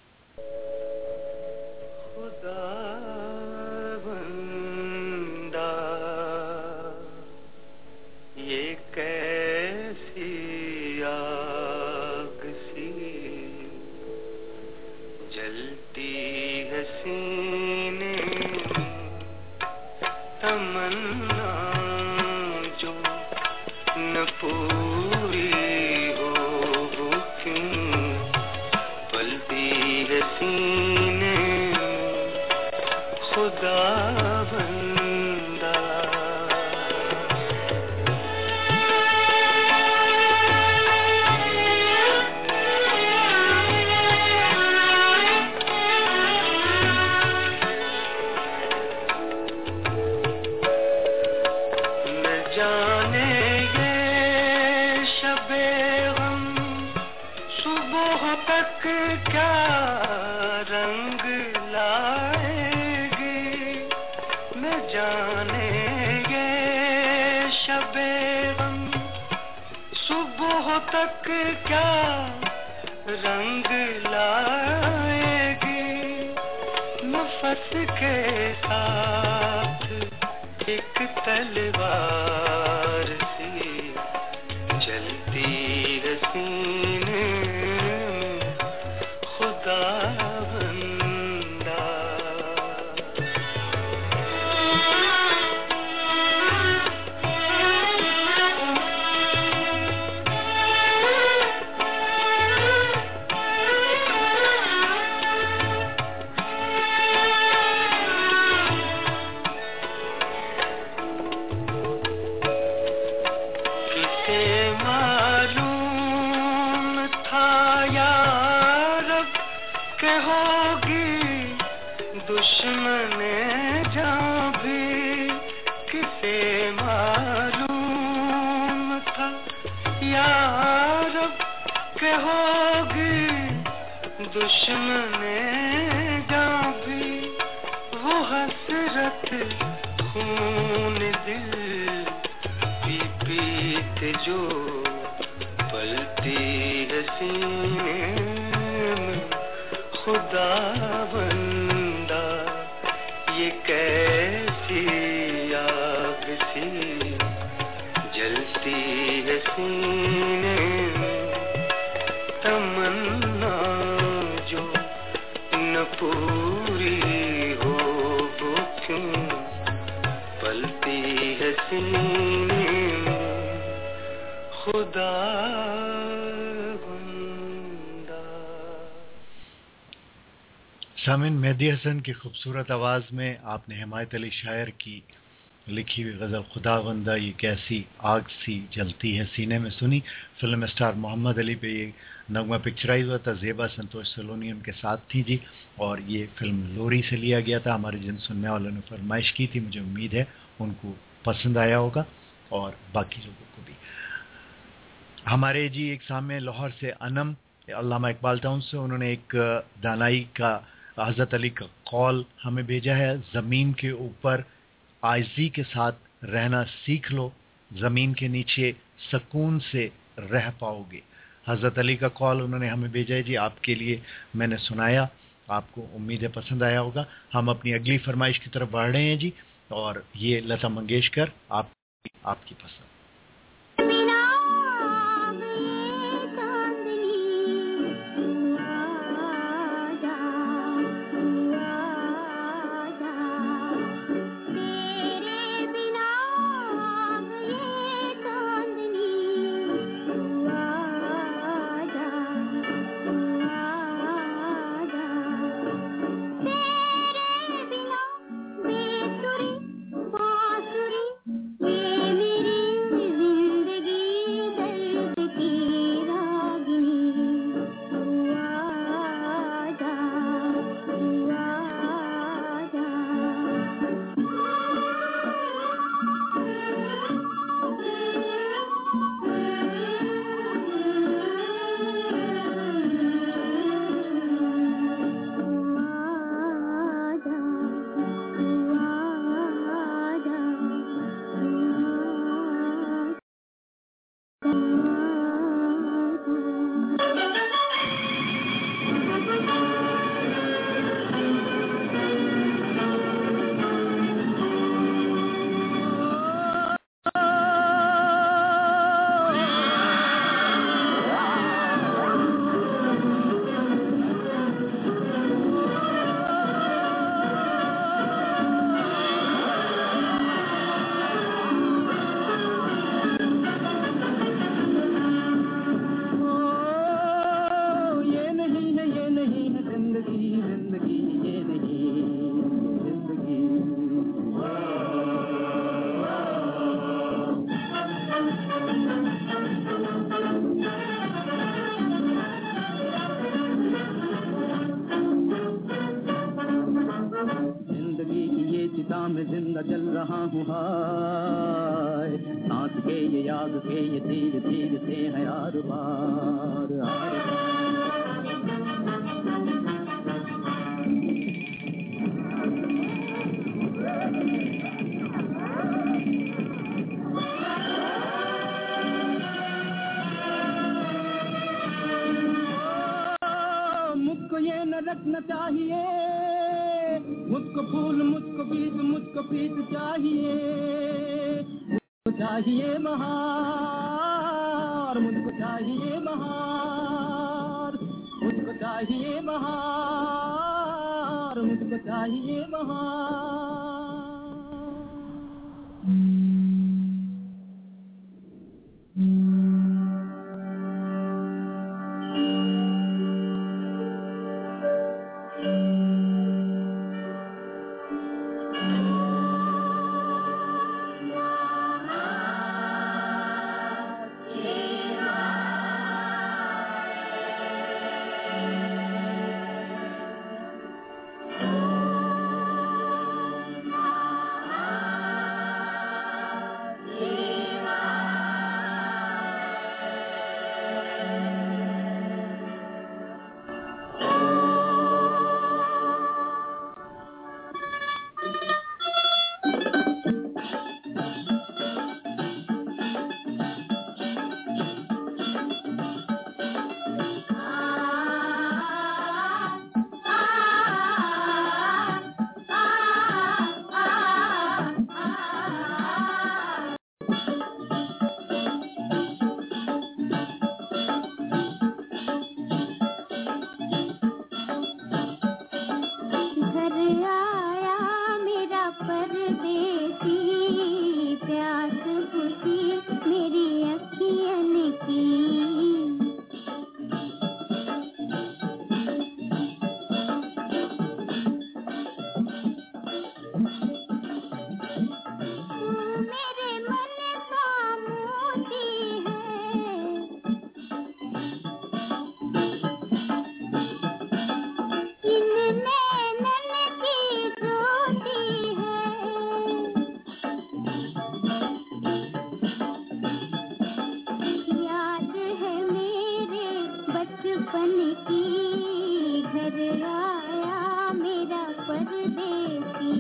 खुदा बंदा ये कैसी आग सी जलती है सीने तमन्ना जो न पूरी हो वो क्यों पलती है सीने खुदा बंदा। क्या रंग लाएगी न जानेंगे शबे गम, सुबह तक क्या रंग लाएगी। नफस के साथ एक तलवार सी चलती है सीने खुदा बंदा। जहाँ भी किसे मालूम था यार के होगी दुश्मने जहाँ भी वो हसरत खून दिल पी पीते जो पलती है सीने में खुदा बंदा ये कैसी आग सी जलती है सीने में तमन्ना जो न पूरी हो वो क्यों पलती है सीने में खुदा सामिन, मेहदी हसन की खूबसूरत आवाज़ में आपने हिमायत अली शायर की लिखी हुई गज़ल खुदावंदा ये कैसी आग सी जलती है सीने में सुनी। फिल्म स्टार मोहम्मद अली पे ये नगमा पिक्चराइज हुआ था, ज़ेबा संतोष सलोनी उनके साथ थी जी, और ये फिल्म लोरी से लिया गया था। हमारे जिन सुनने वालों ने फरमाइश की थी, मुझे उम्मीद है उनको पसंद आया होगा और बाकी लोगों को भी। हमारे जी एक सामने लाहौर से अनम अल्लामा इकबाल टाउन से, उन्होंने एक दानाई का हज़रत अली का कौल हमें भेजा है। ज़मीन के ऊपर आजिज़ी के साथ रहना सीख लो, ज़मीन के नीचे सुकून से रह पाओगे। हज़रत अली का कौल उन्होंने हमें भेजा है जी, आपके लिए मैंने सुनाया, आपको उम्मीद है पसंद आया होगा। हम अपनी अगली फरमाइश की तरफ बढ़ रहे हैं जी, और ये लता मंगेशकर आपकी पसंद। रखना चाहिए मुझको फूल मुझको बीज मुझको पीत चाहिए, मुझको चाहिए बहार, मुझको चाहिए बहार, मुझको चाहिए बहार, मुझको चाहिए बहार। परदेसी, प्यास बुझी मेरी अखियन की। मेरे मन का मोती है, इन नैनन की ज्योति है। याद है मेरे बचपन की, घर आया मेरा परदेसी।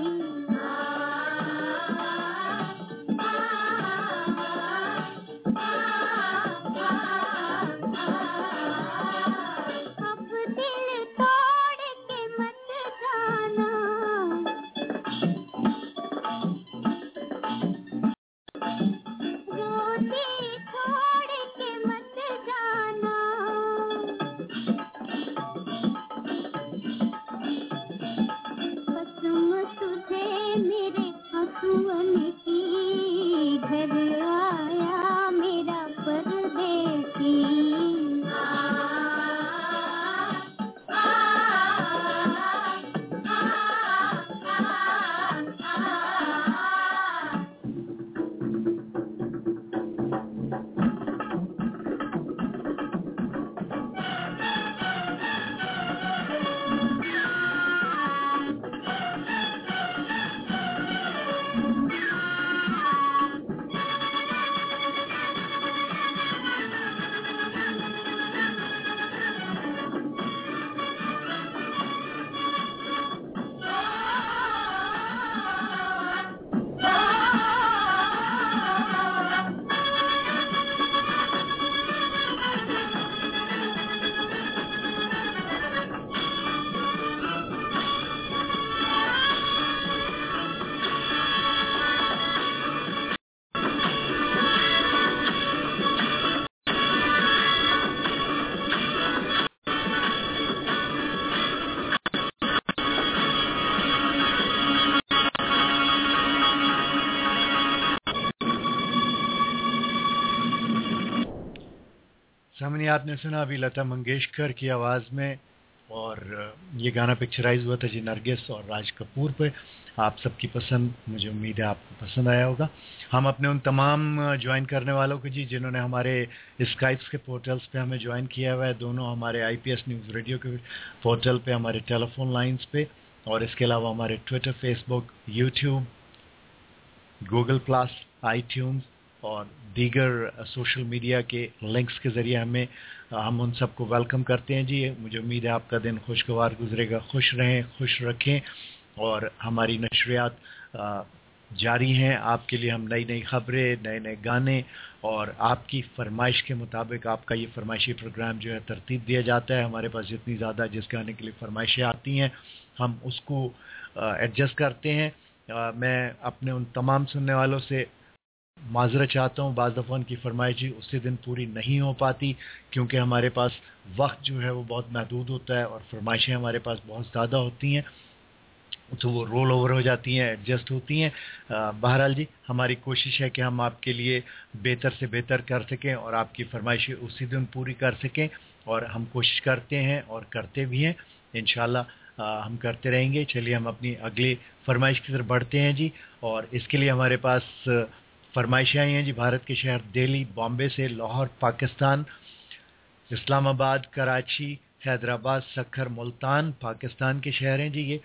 अब दिल तोड़ के मत जाना, रोटी छोड़ के मत जाना। कसम तुझे मेरे आंसुओं की, घर आया मेरा परदेसी। सामने आपने सुना अभी लता मंगेशकर की आवाज़ में, और ये गाना पिक्चराइज हुआ था जी नरगिस और राज कपूर पे। आप सबकी पसंद, मुझे उम्मीद है आपको पसंद आया होगा। हम अपने उन तमाम ज्वाइन करने वालों को जी जिन्होंने हमारे स्काइप्स के पोर्टल्स पे हमें ज्वाइन किया हुआ है, दोनों हमारे IPS न्यूज़ रेडियो के पोर्टल पे, हमारे टेलीफोन लाइंस पे, और इसके अलावा हमारे Twitter, Facebook, YouTube, Google Plus, iTunes और दीगर सोशल मीडिया के लिंक्स के ज़रिए हम उन सबको वेलकम करते हैं जी। मुझे उम्मीद है आपका दिन खुशगवार गुजरेगा। खुश रहें, खुश रखें, और हमारी नशरियात जारी हैं। आपके लिए हम नई नई खबरें, नए नए गाने और आपकी फरमाइश के मुताबिक आपका ये फरमाइशी प्रोग्राम जो है तरतीब दिया जाता है। हमारे पास जितनी ज़्यादा जिस गाने के लिए फरमाइशें आती हैं हम उसको एडजस्ट करते हैं। मैं अपने उन तमाम सुनने वालों से माजरत चाहता हूँ, बाज़ दफ़ा उनकी फरमाइश उसी दिन पूरी नहीं हो पाती क्योंकि हमारे पास वक्त जो है वो बहुत महदूद होता है और फरमाइशें हमारे पास बहुत ज़्यादा होती हैं, तो वो रोल ओवर हो जाती हैं, एडजस्ट होती हैं। बहरहाल जी, हमारी कोशिश है कि हम आपके लिए बेहतर से बेहतर कर सकें और आपकी फरमाइशें उसी दिन पूरी कर सकें, और हम कोशिश करते हैं और करते भी हैं। इंशाल्लाह हम करते रहेंगे। चलिए हम अपनी अगली फरमाइश की तरफ बढ़ते हैं जी, और इसके लिए हमारे पास फरमाइशें आई हैं जी भारत के शहर दिल्ली, बॉम्बे से, लाहौर पाकिस्तान, इस्लामाबाद, कराची, हैदराबाद, सक्खर, मुल्तान पाकिस्तान के शहर हैं जी ये।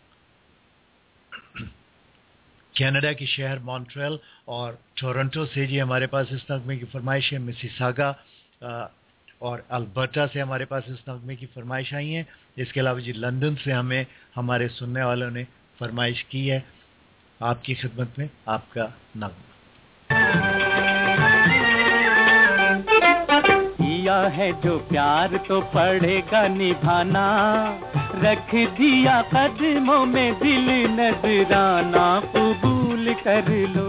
कनाडा के शहर मॉन्ट्रियल और टोरंटो से जी हमारे पास इस नगमे की फरमाइश है। मिसिसागा और अल्बर्टा से हमारे पास इस नगमे की फरमाइश आई हैं। इसके अलावा जी लंदन से हमें हमारे सुनने वालों ने फरमाइश की है। आपकी खिदमत में आपका नगमा। किया है जो प्यार तो पड़ेगा निभाना, रख दिया कदमों में दिल नजराना, कबूल कर लो,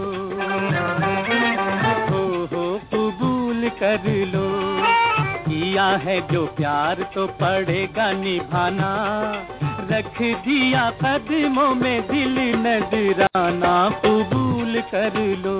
हो कबूल कर लो। किया है जो प्यार तो पड़ेगा निभाना, रख दिया कदमों में दिल नजराना कबूल कर लो।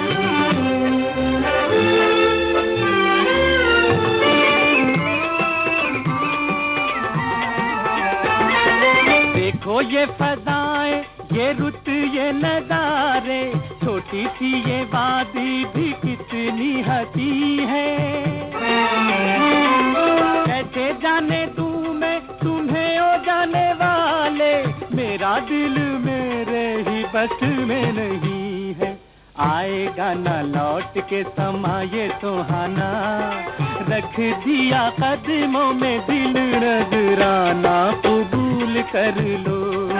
देखो ये फजाएं, ये रुत, ये नजारे, छोटी सी ये वादी भी कितनी हसी है। कैसे जाने दूं मैं तुम्हें ओ जाने वाले, मेरा दिल मेरे ही बस में नहीं है। आएगा ना लौट के समा ये सुहाना, रख दिया कदमों में दिल नजराना कबूल कर लो।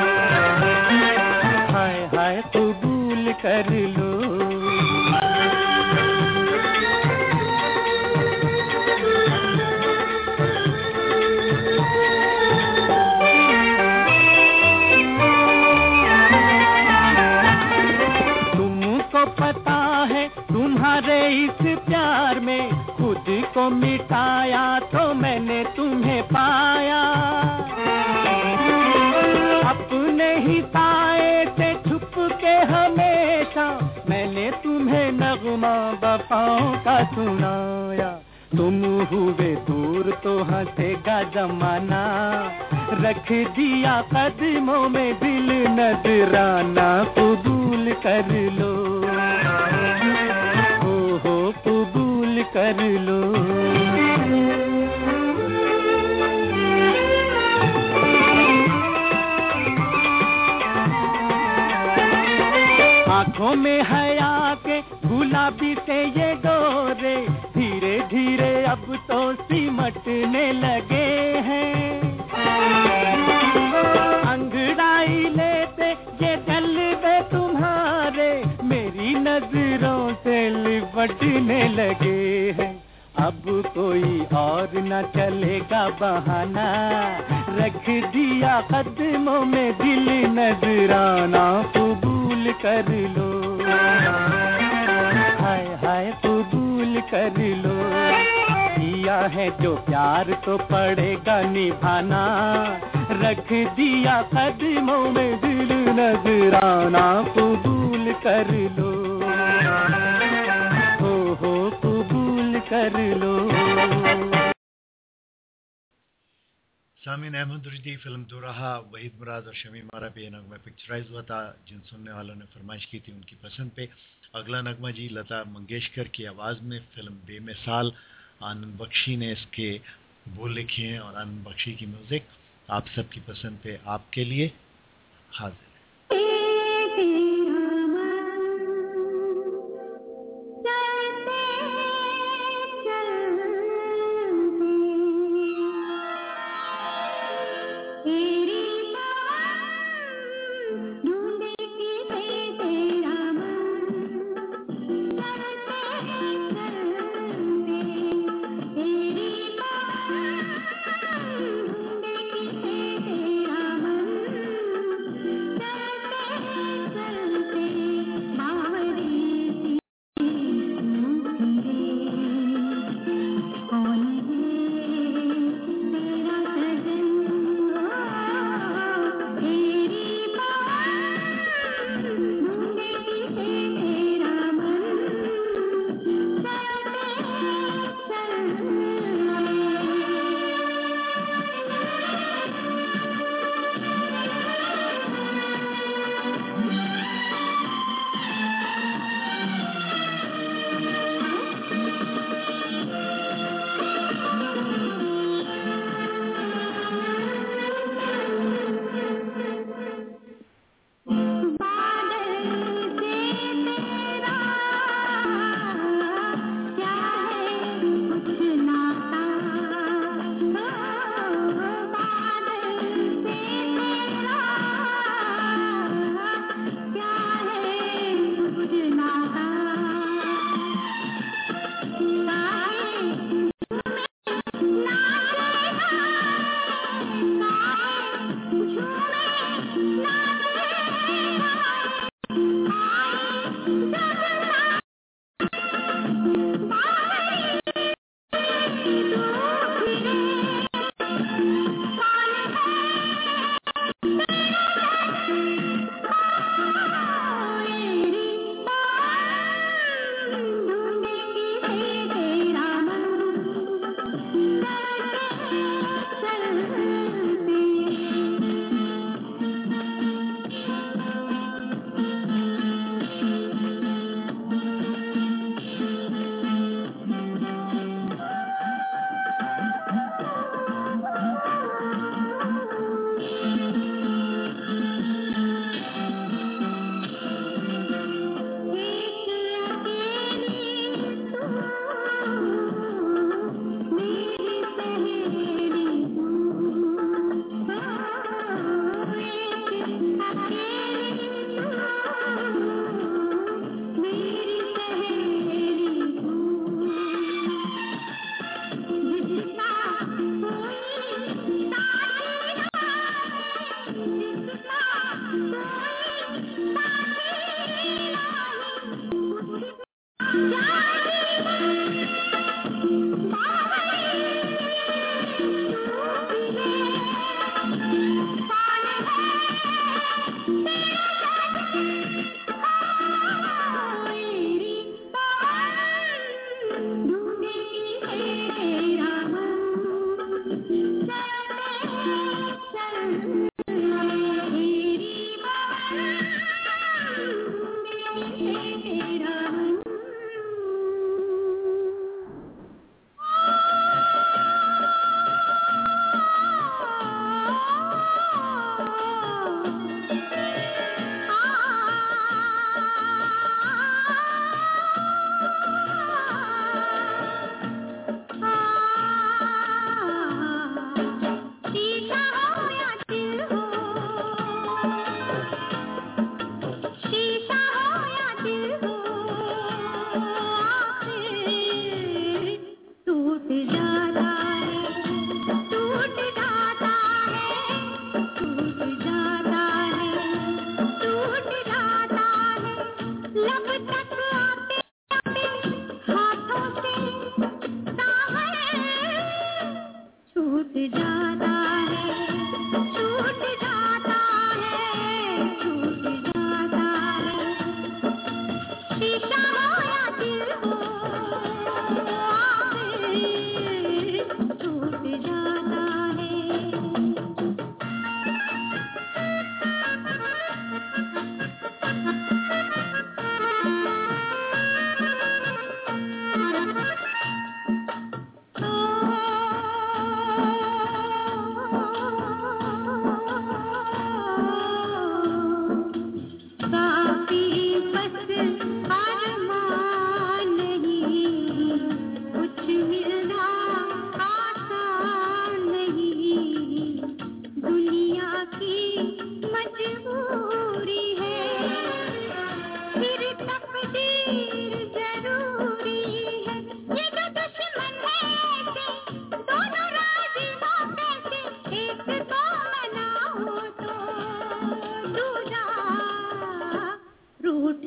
हाय हाय कबूल कर लो। पता है तुम्हारे इस प्यार में खुद को मिटाया तो मैंने तुम्हें पाया। अपने ही साए से छुप के हमेशा मैंने तुम्हें नगमा वफाओं का सुनाया। तुम हुए दूर तो हंसेगा जमाना, रख दिया कदमों में दिल नजराना कबूल कर लो। हो कबूल कर लो। आँखों में हया के गुलाबी से ये डोरे, धीरे धीरे अब तो सिमटने लगे हैं। अंगड़ाई लेते ये जलवे तुम्हारे, मेरी नजरों से लिपटने लगे हैं। अब कोई और न चलेगा बहाना, रख दिया कदमों में दिल नजराना कबूल कर लो। हाय हाय कबूल कर लो। किया है जो प्यार तो पड़ेगा निभाना, रख दिया कदमों में दिल नजराना कबूल कर लो। हो कबूल कर लो। सामीन अहमद रुश्दी फिल्म दुराहा वहीद मुराद और शमीम आरबी नगमा पिक्चराइज हुआ था। जिन सुनने वालों ने फरमाइश की थी उनकी पसंद पे अगला नगमा जी लता मंगेशकर की आवाज़ में फिल्म बेमिसाल। आनंद बख्शी ने इसके बोल लिखे हैं और आनंद बख्शी की म्यूज़िक आप सबकी पसंद पे आपके लिए हाजिर।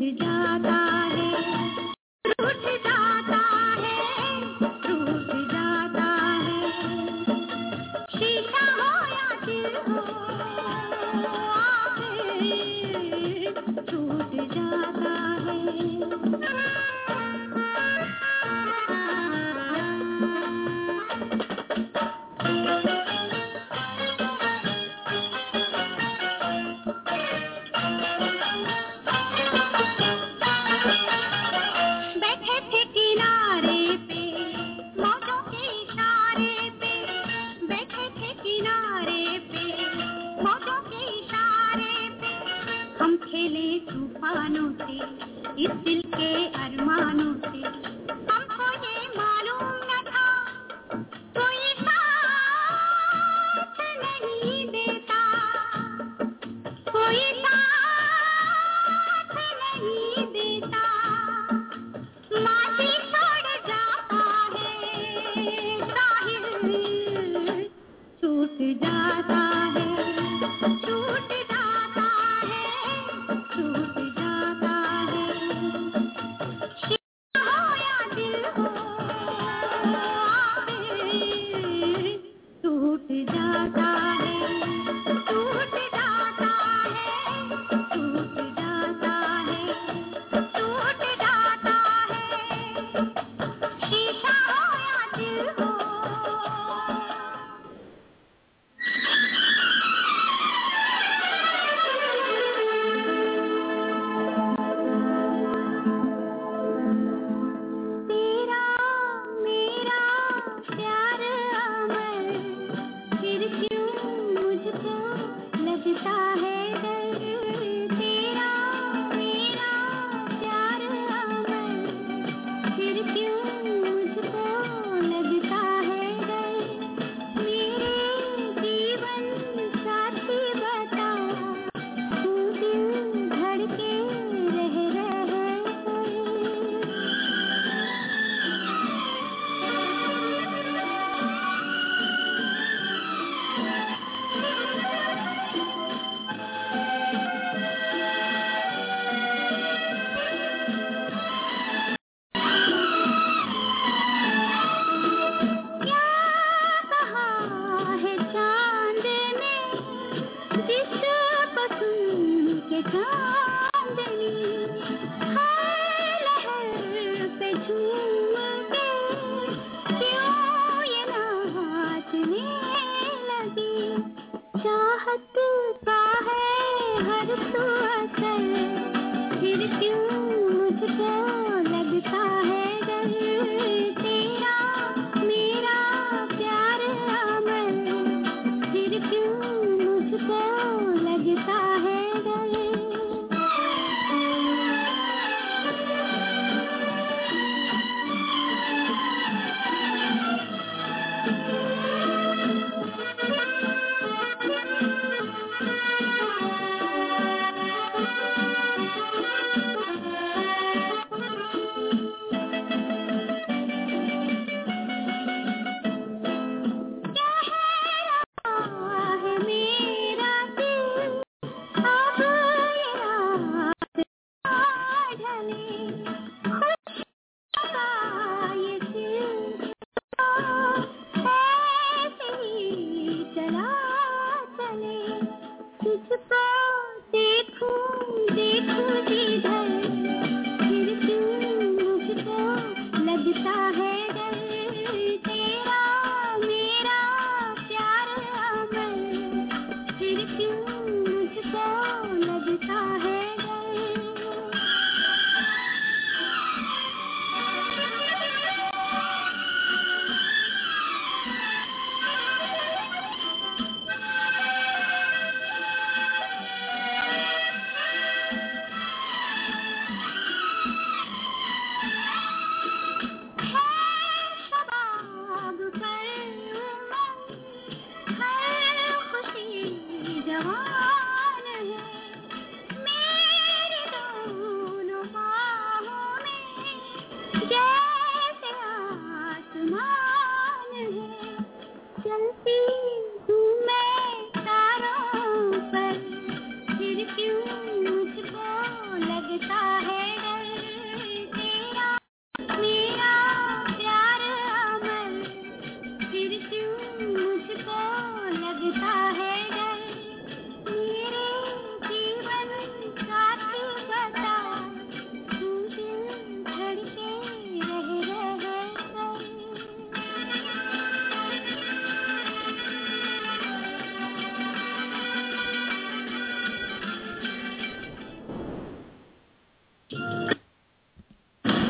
जाता है, रूठ जाता है, रूठ जाता है। शीशा हो या दिल हो, आखिर टूट जाता है। बैठे थे किनारे पे मौजों के इशारे पे, बैठे थे किनारे पे मौजों के इशारे पे, हम खेले तूफानों से, इस दिल के अरमानों से। हमको ये मालूम न था कोई साथ नहीं देता, कोई साथ नहीं देता। माटी छोड़ जाता है, साहिल छूट जाता है, छूट जाता है, छूट जाता है। शीशा हो या दिल हो, आखिर टूट जाता है, टूट जाता है, टूट जाता है, टूट जाता है। शीशा हो या दिल हो। तेरा मेरा प्यार अमर, फिर क्यों मुझको लगता है डर। तेरा मेरा प्यार अमर, फिर क्यों मुझको लगता है डर। मेरे जीवन साथी बता, तू दिल धड़के रह क्या कहा है चांद ने, जिसको सुन के चांदनी हर लहर पे झूम के क्यों ये नाचने लगी। चाहत का है हर तो असर, फिर क्यों मुझको लगता है डर। तेरा मेरा प्यार अमर, फिर क्यों मुझको लगता है डर।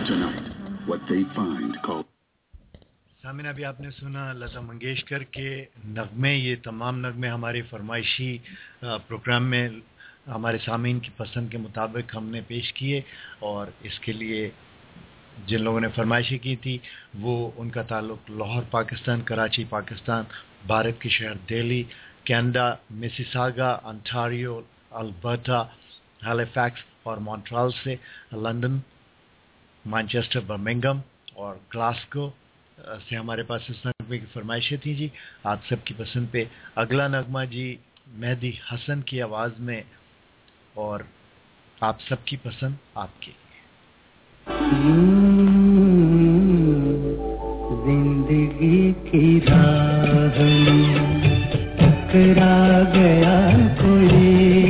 Tonight, what they find called. सामिन, अभी आपने सुना लता मंगेशकर के नगमे। ये तमाम नगमे हमारे फरमाइशी प्रोग्राम में हमारे सामीन की पसंद के मुताबिक हमने पेश किए, और इसके लिए जिन लोगों ने फरमाइशी की थी वो उनका ताल्लुक लाहौर पाकिस्तान, कराची पाकिस्तान, भारत के शहर Delhi, Canada, Mississauga, Ontario, Alberta, Halifax और मॉन्ट्रियल से, लंदन, मैनचेस्टर, बर्मिंघम और ग्लासगो से हमारे पास इस नगमे की फरमाइशें थी जी। आप सबकी पसंद पे अगला नगमा जी मेहदी हसन की आवाज़ में, और आप सबकी पसंद आपकी। जिंदगी की राह में टकरा गया कोई,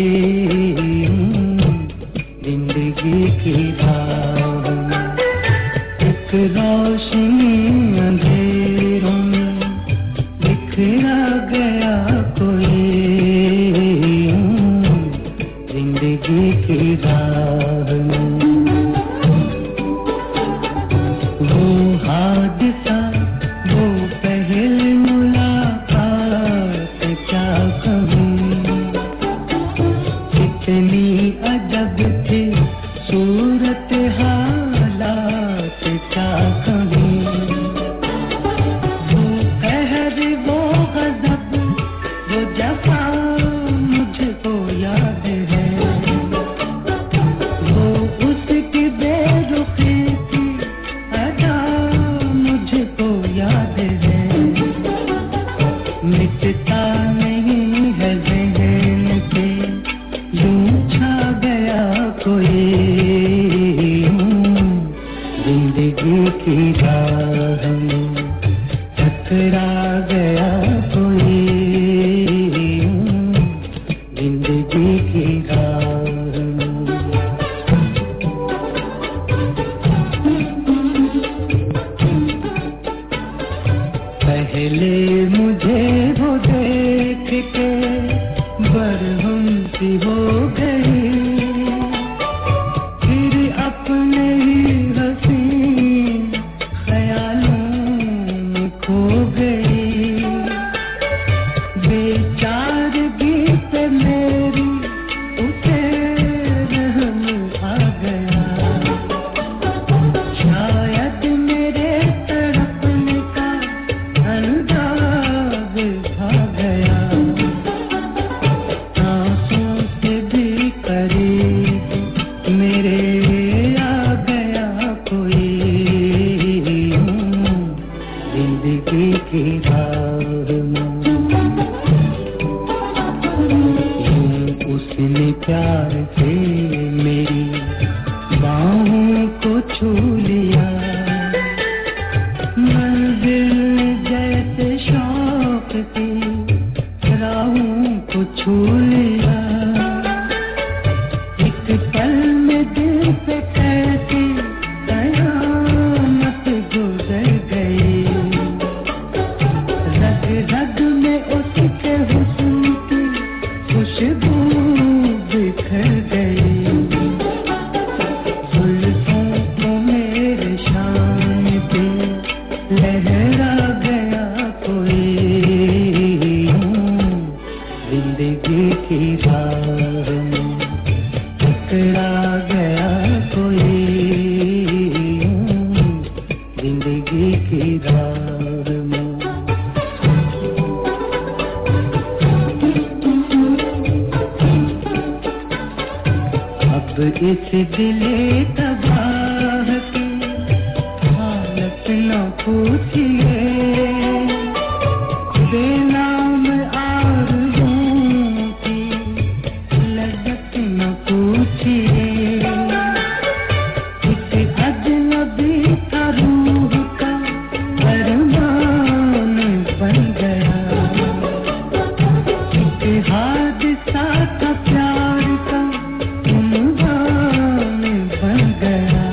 जिंदगी की राह में एक रोशनी अंधेरों में बिखरा गया कोई, जिंदगी की राह में वो हादसा, वो पहली मुलाकात क्या कहूँ, कितनी अजब थी सूरत हालात क्या कहूँ, वो कहर, वो गज़ब, वो जफ़ा मुझको याद है, वो उसकी बेरुखी की अदा मुझको याद है, मिटता नहीं है ज़हन से यूं छा गया कोई, जिंदगी की राह में टकरा गया कोई, जिंदगी की राह में। पहले मुझे वो देख के बरहम सी हो गई, फिर अपने ही हसीन ख्यालों में खो गई, बेचारगी पे मेरी उसे रहम आ गया, शायद मेरे तड़पने का अंदाज भा गया, आंसू से भी करीब मेरे आ गया कोई, जिंदगी की राह में यूं उसने प्यार से मेरी बाहों को छू लिया, मंजिल जैसे शौक की राहों को छू लिया, एक पल में दिल पे कैसी कयामत गुजर गई, रग रग में उसके हुस्न की खुशबू बिखर गई, जुल्फों को मेरे शान पे लहरा गया कोई, जिंदगी की राह में टकरा गया कोई, जिंदगी की राह में। अब इस दिले तबाह की हालत न पूछिए, बेनाम आरज़ुओं की लज़्ज़त न पूछिए, एक अजनबी का रूह का अरमान बन गया, एक हादसा था प्यार का उन्वान बन गया,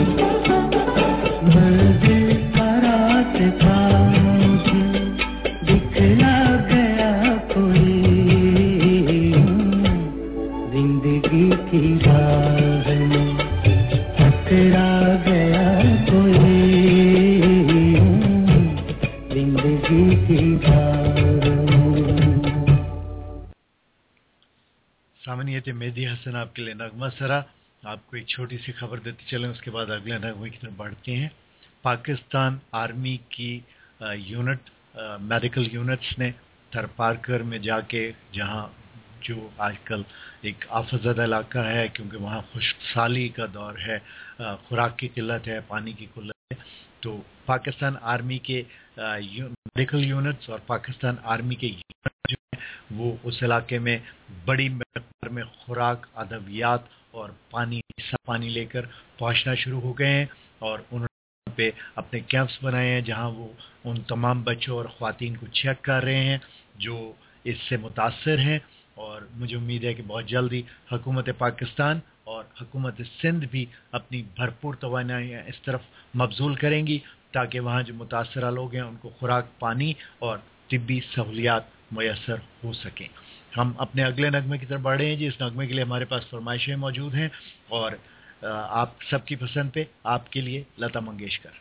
मंजिल का रास्ता मुझे दिखला गया कोई, जिंदगी की राह में टकरा गया थे मेहदी हसन आपके लिए नगमा सरा। आपको एक छोटी सी खबर देते चलें, उसके बाद अगले नगमे की तरफ बढ़ते हैं। पाकिस्तान आर्मी की यूनिट मेडिकल यूनिट्स ने थरपारकर में जाके, जहां जो आजकल एक आफतज़दा इलाका है क्योंकि वहाँ खुशसाली का दौर है, खुराक की किल्लत है, पानी की किल्लत है, तो पाकिस्तान आर्मी के मेडिकल यूनिट्स और पाकिस्तान आर्मी के यूनिट जो हैं वो उस इलाके में बड़ी मकदार में खुराक, अद्वियात और पानी लेकर पहुंचना शुरू हो गए हैं। और उन्होंने पे अपने कैंप्स बनाए हैं जहां वो उन तमाम बच्चों और ख्वातीन को चेक कर रहे हैं जो इससे मुतासर हैं। और मुझे उम्मीद है कि बहुत जल्दी हुकूमत पाकिस्तान और हुकूमत सिंध भी अपनी भरपूर तवानाइयाँ इस तरफ मबजूल करेंगी ताकि वहाँ जो मुतासरा लोग हैं उनको खुराक, पानी और तिब्बी सहूलियात मैसर हो सकें। हम अपने अगले नगमे की तरफ बढ़ रहे हैं जी। इस नगमे के लिए हमारे पास फरमाइशें मौजूद हैं और आप सबकी पसंद पे आपके लिए लता मंगेशकर।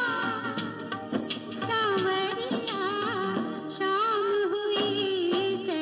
शाम हुई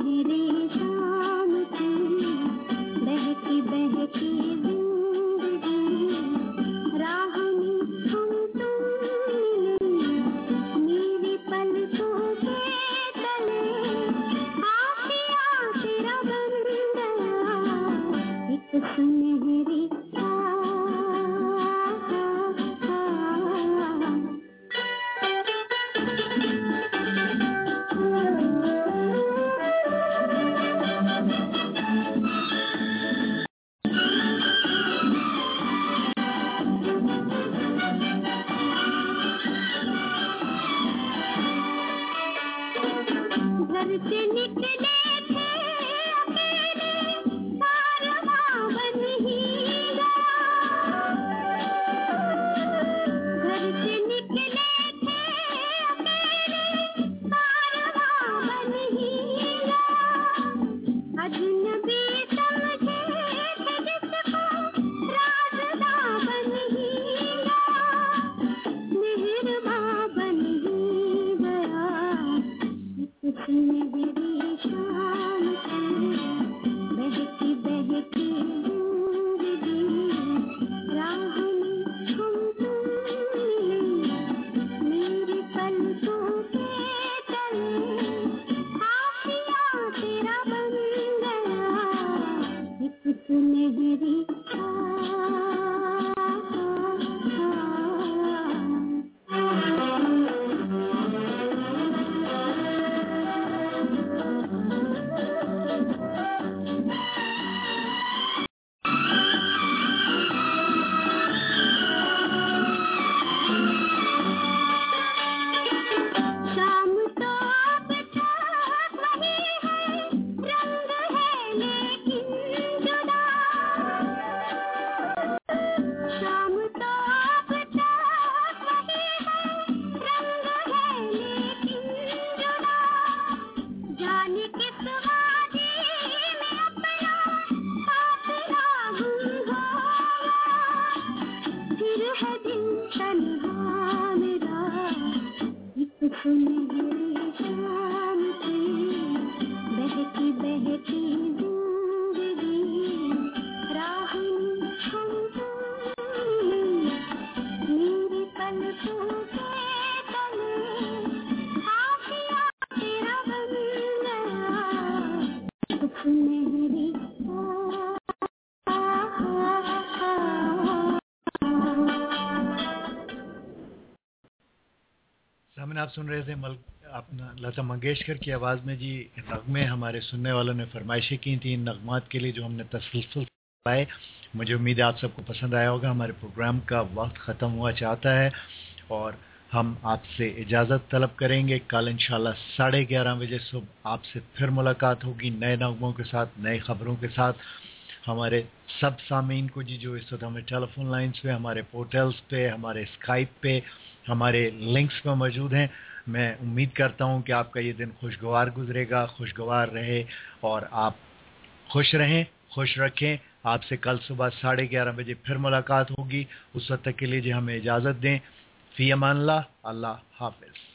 सुनहरी शाम की बहकी बहकी जिंदगी राह में हम तुम मेरी पलकों के तले आशिया तेरा बन गया एक सुनहरी घर से निकले थे अकेले कारवां बन ही गया घर से निकले थे अकेले कारवां बन ही गया अजनबी समझे थे जिसको राज़दां बन ही गया मेहरबां बन ही गया सुनहरी शाम की बहकी बहकी जिंदगी राह में हम तुम मेरी पलकों के तले आशिया तेरा बन गया एक सुनहरी शाम तो अब तक वही है रंग है लेकिन जुदा शाम तो अब तक वही है रंग है लेकिन जुदा जाने किस वादी में अपना काफिला गुम हो फिर है दिल तन्हा मेरा एक सुनहरी शाम की बहकी बहकी जिंदगी राह में हम तुम मेरी पलकों के तले आशिया तेरा बन गया एक सुनहरी सामने आप सुन रहे थे अपना लता मंगेशकर की आवाज़ में जी नगमे हमारे सुनने वालों ने फरमाइशें की थी इन नगमात के लिए जो हमने तसलसल पाए। मुझे उम्मीद है आप सबको पसंद आया होगा। हमारे प्रोग्राम का वक्त ख़त्म हुआ चाहता है और हम आपसे इजाज़त तलब करेंगे। कल इंशाल्लाह 11:30 बजे सुबह आपसे फिर मुलाकात होगी नए नगमों के साथ, नई खबरों के साथ। हमारे सब सामीन को जी जो इस वक्त हमें टेलीफोन लाइंस पे, हमारे पोर्टल्स पे, हमारे स्काइप पे, हमारे लिंक्स पे मौजूद हैं। मैं उम्मीद करता हूं कि आपका ये दिन खुशगवार गुजरेगा, खुशगवार रहे और आप खुश रहें, खुश रखें। आपसे कल सुबह 11:30 बजे फिर मुलाकात होगी। उस वक्त तक के लिए जी हमें इजाज़त दें। फ़ी अमानिल्लाह, अल्लाह हाफ़िज़।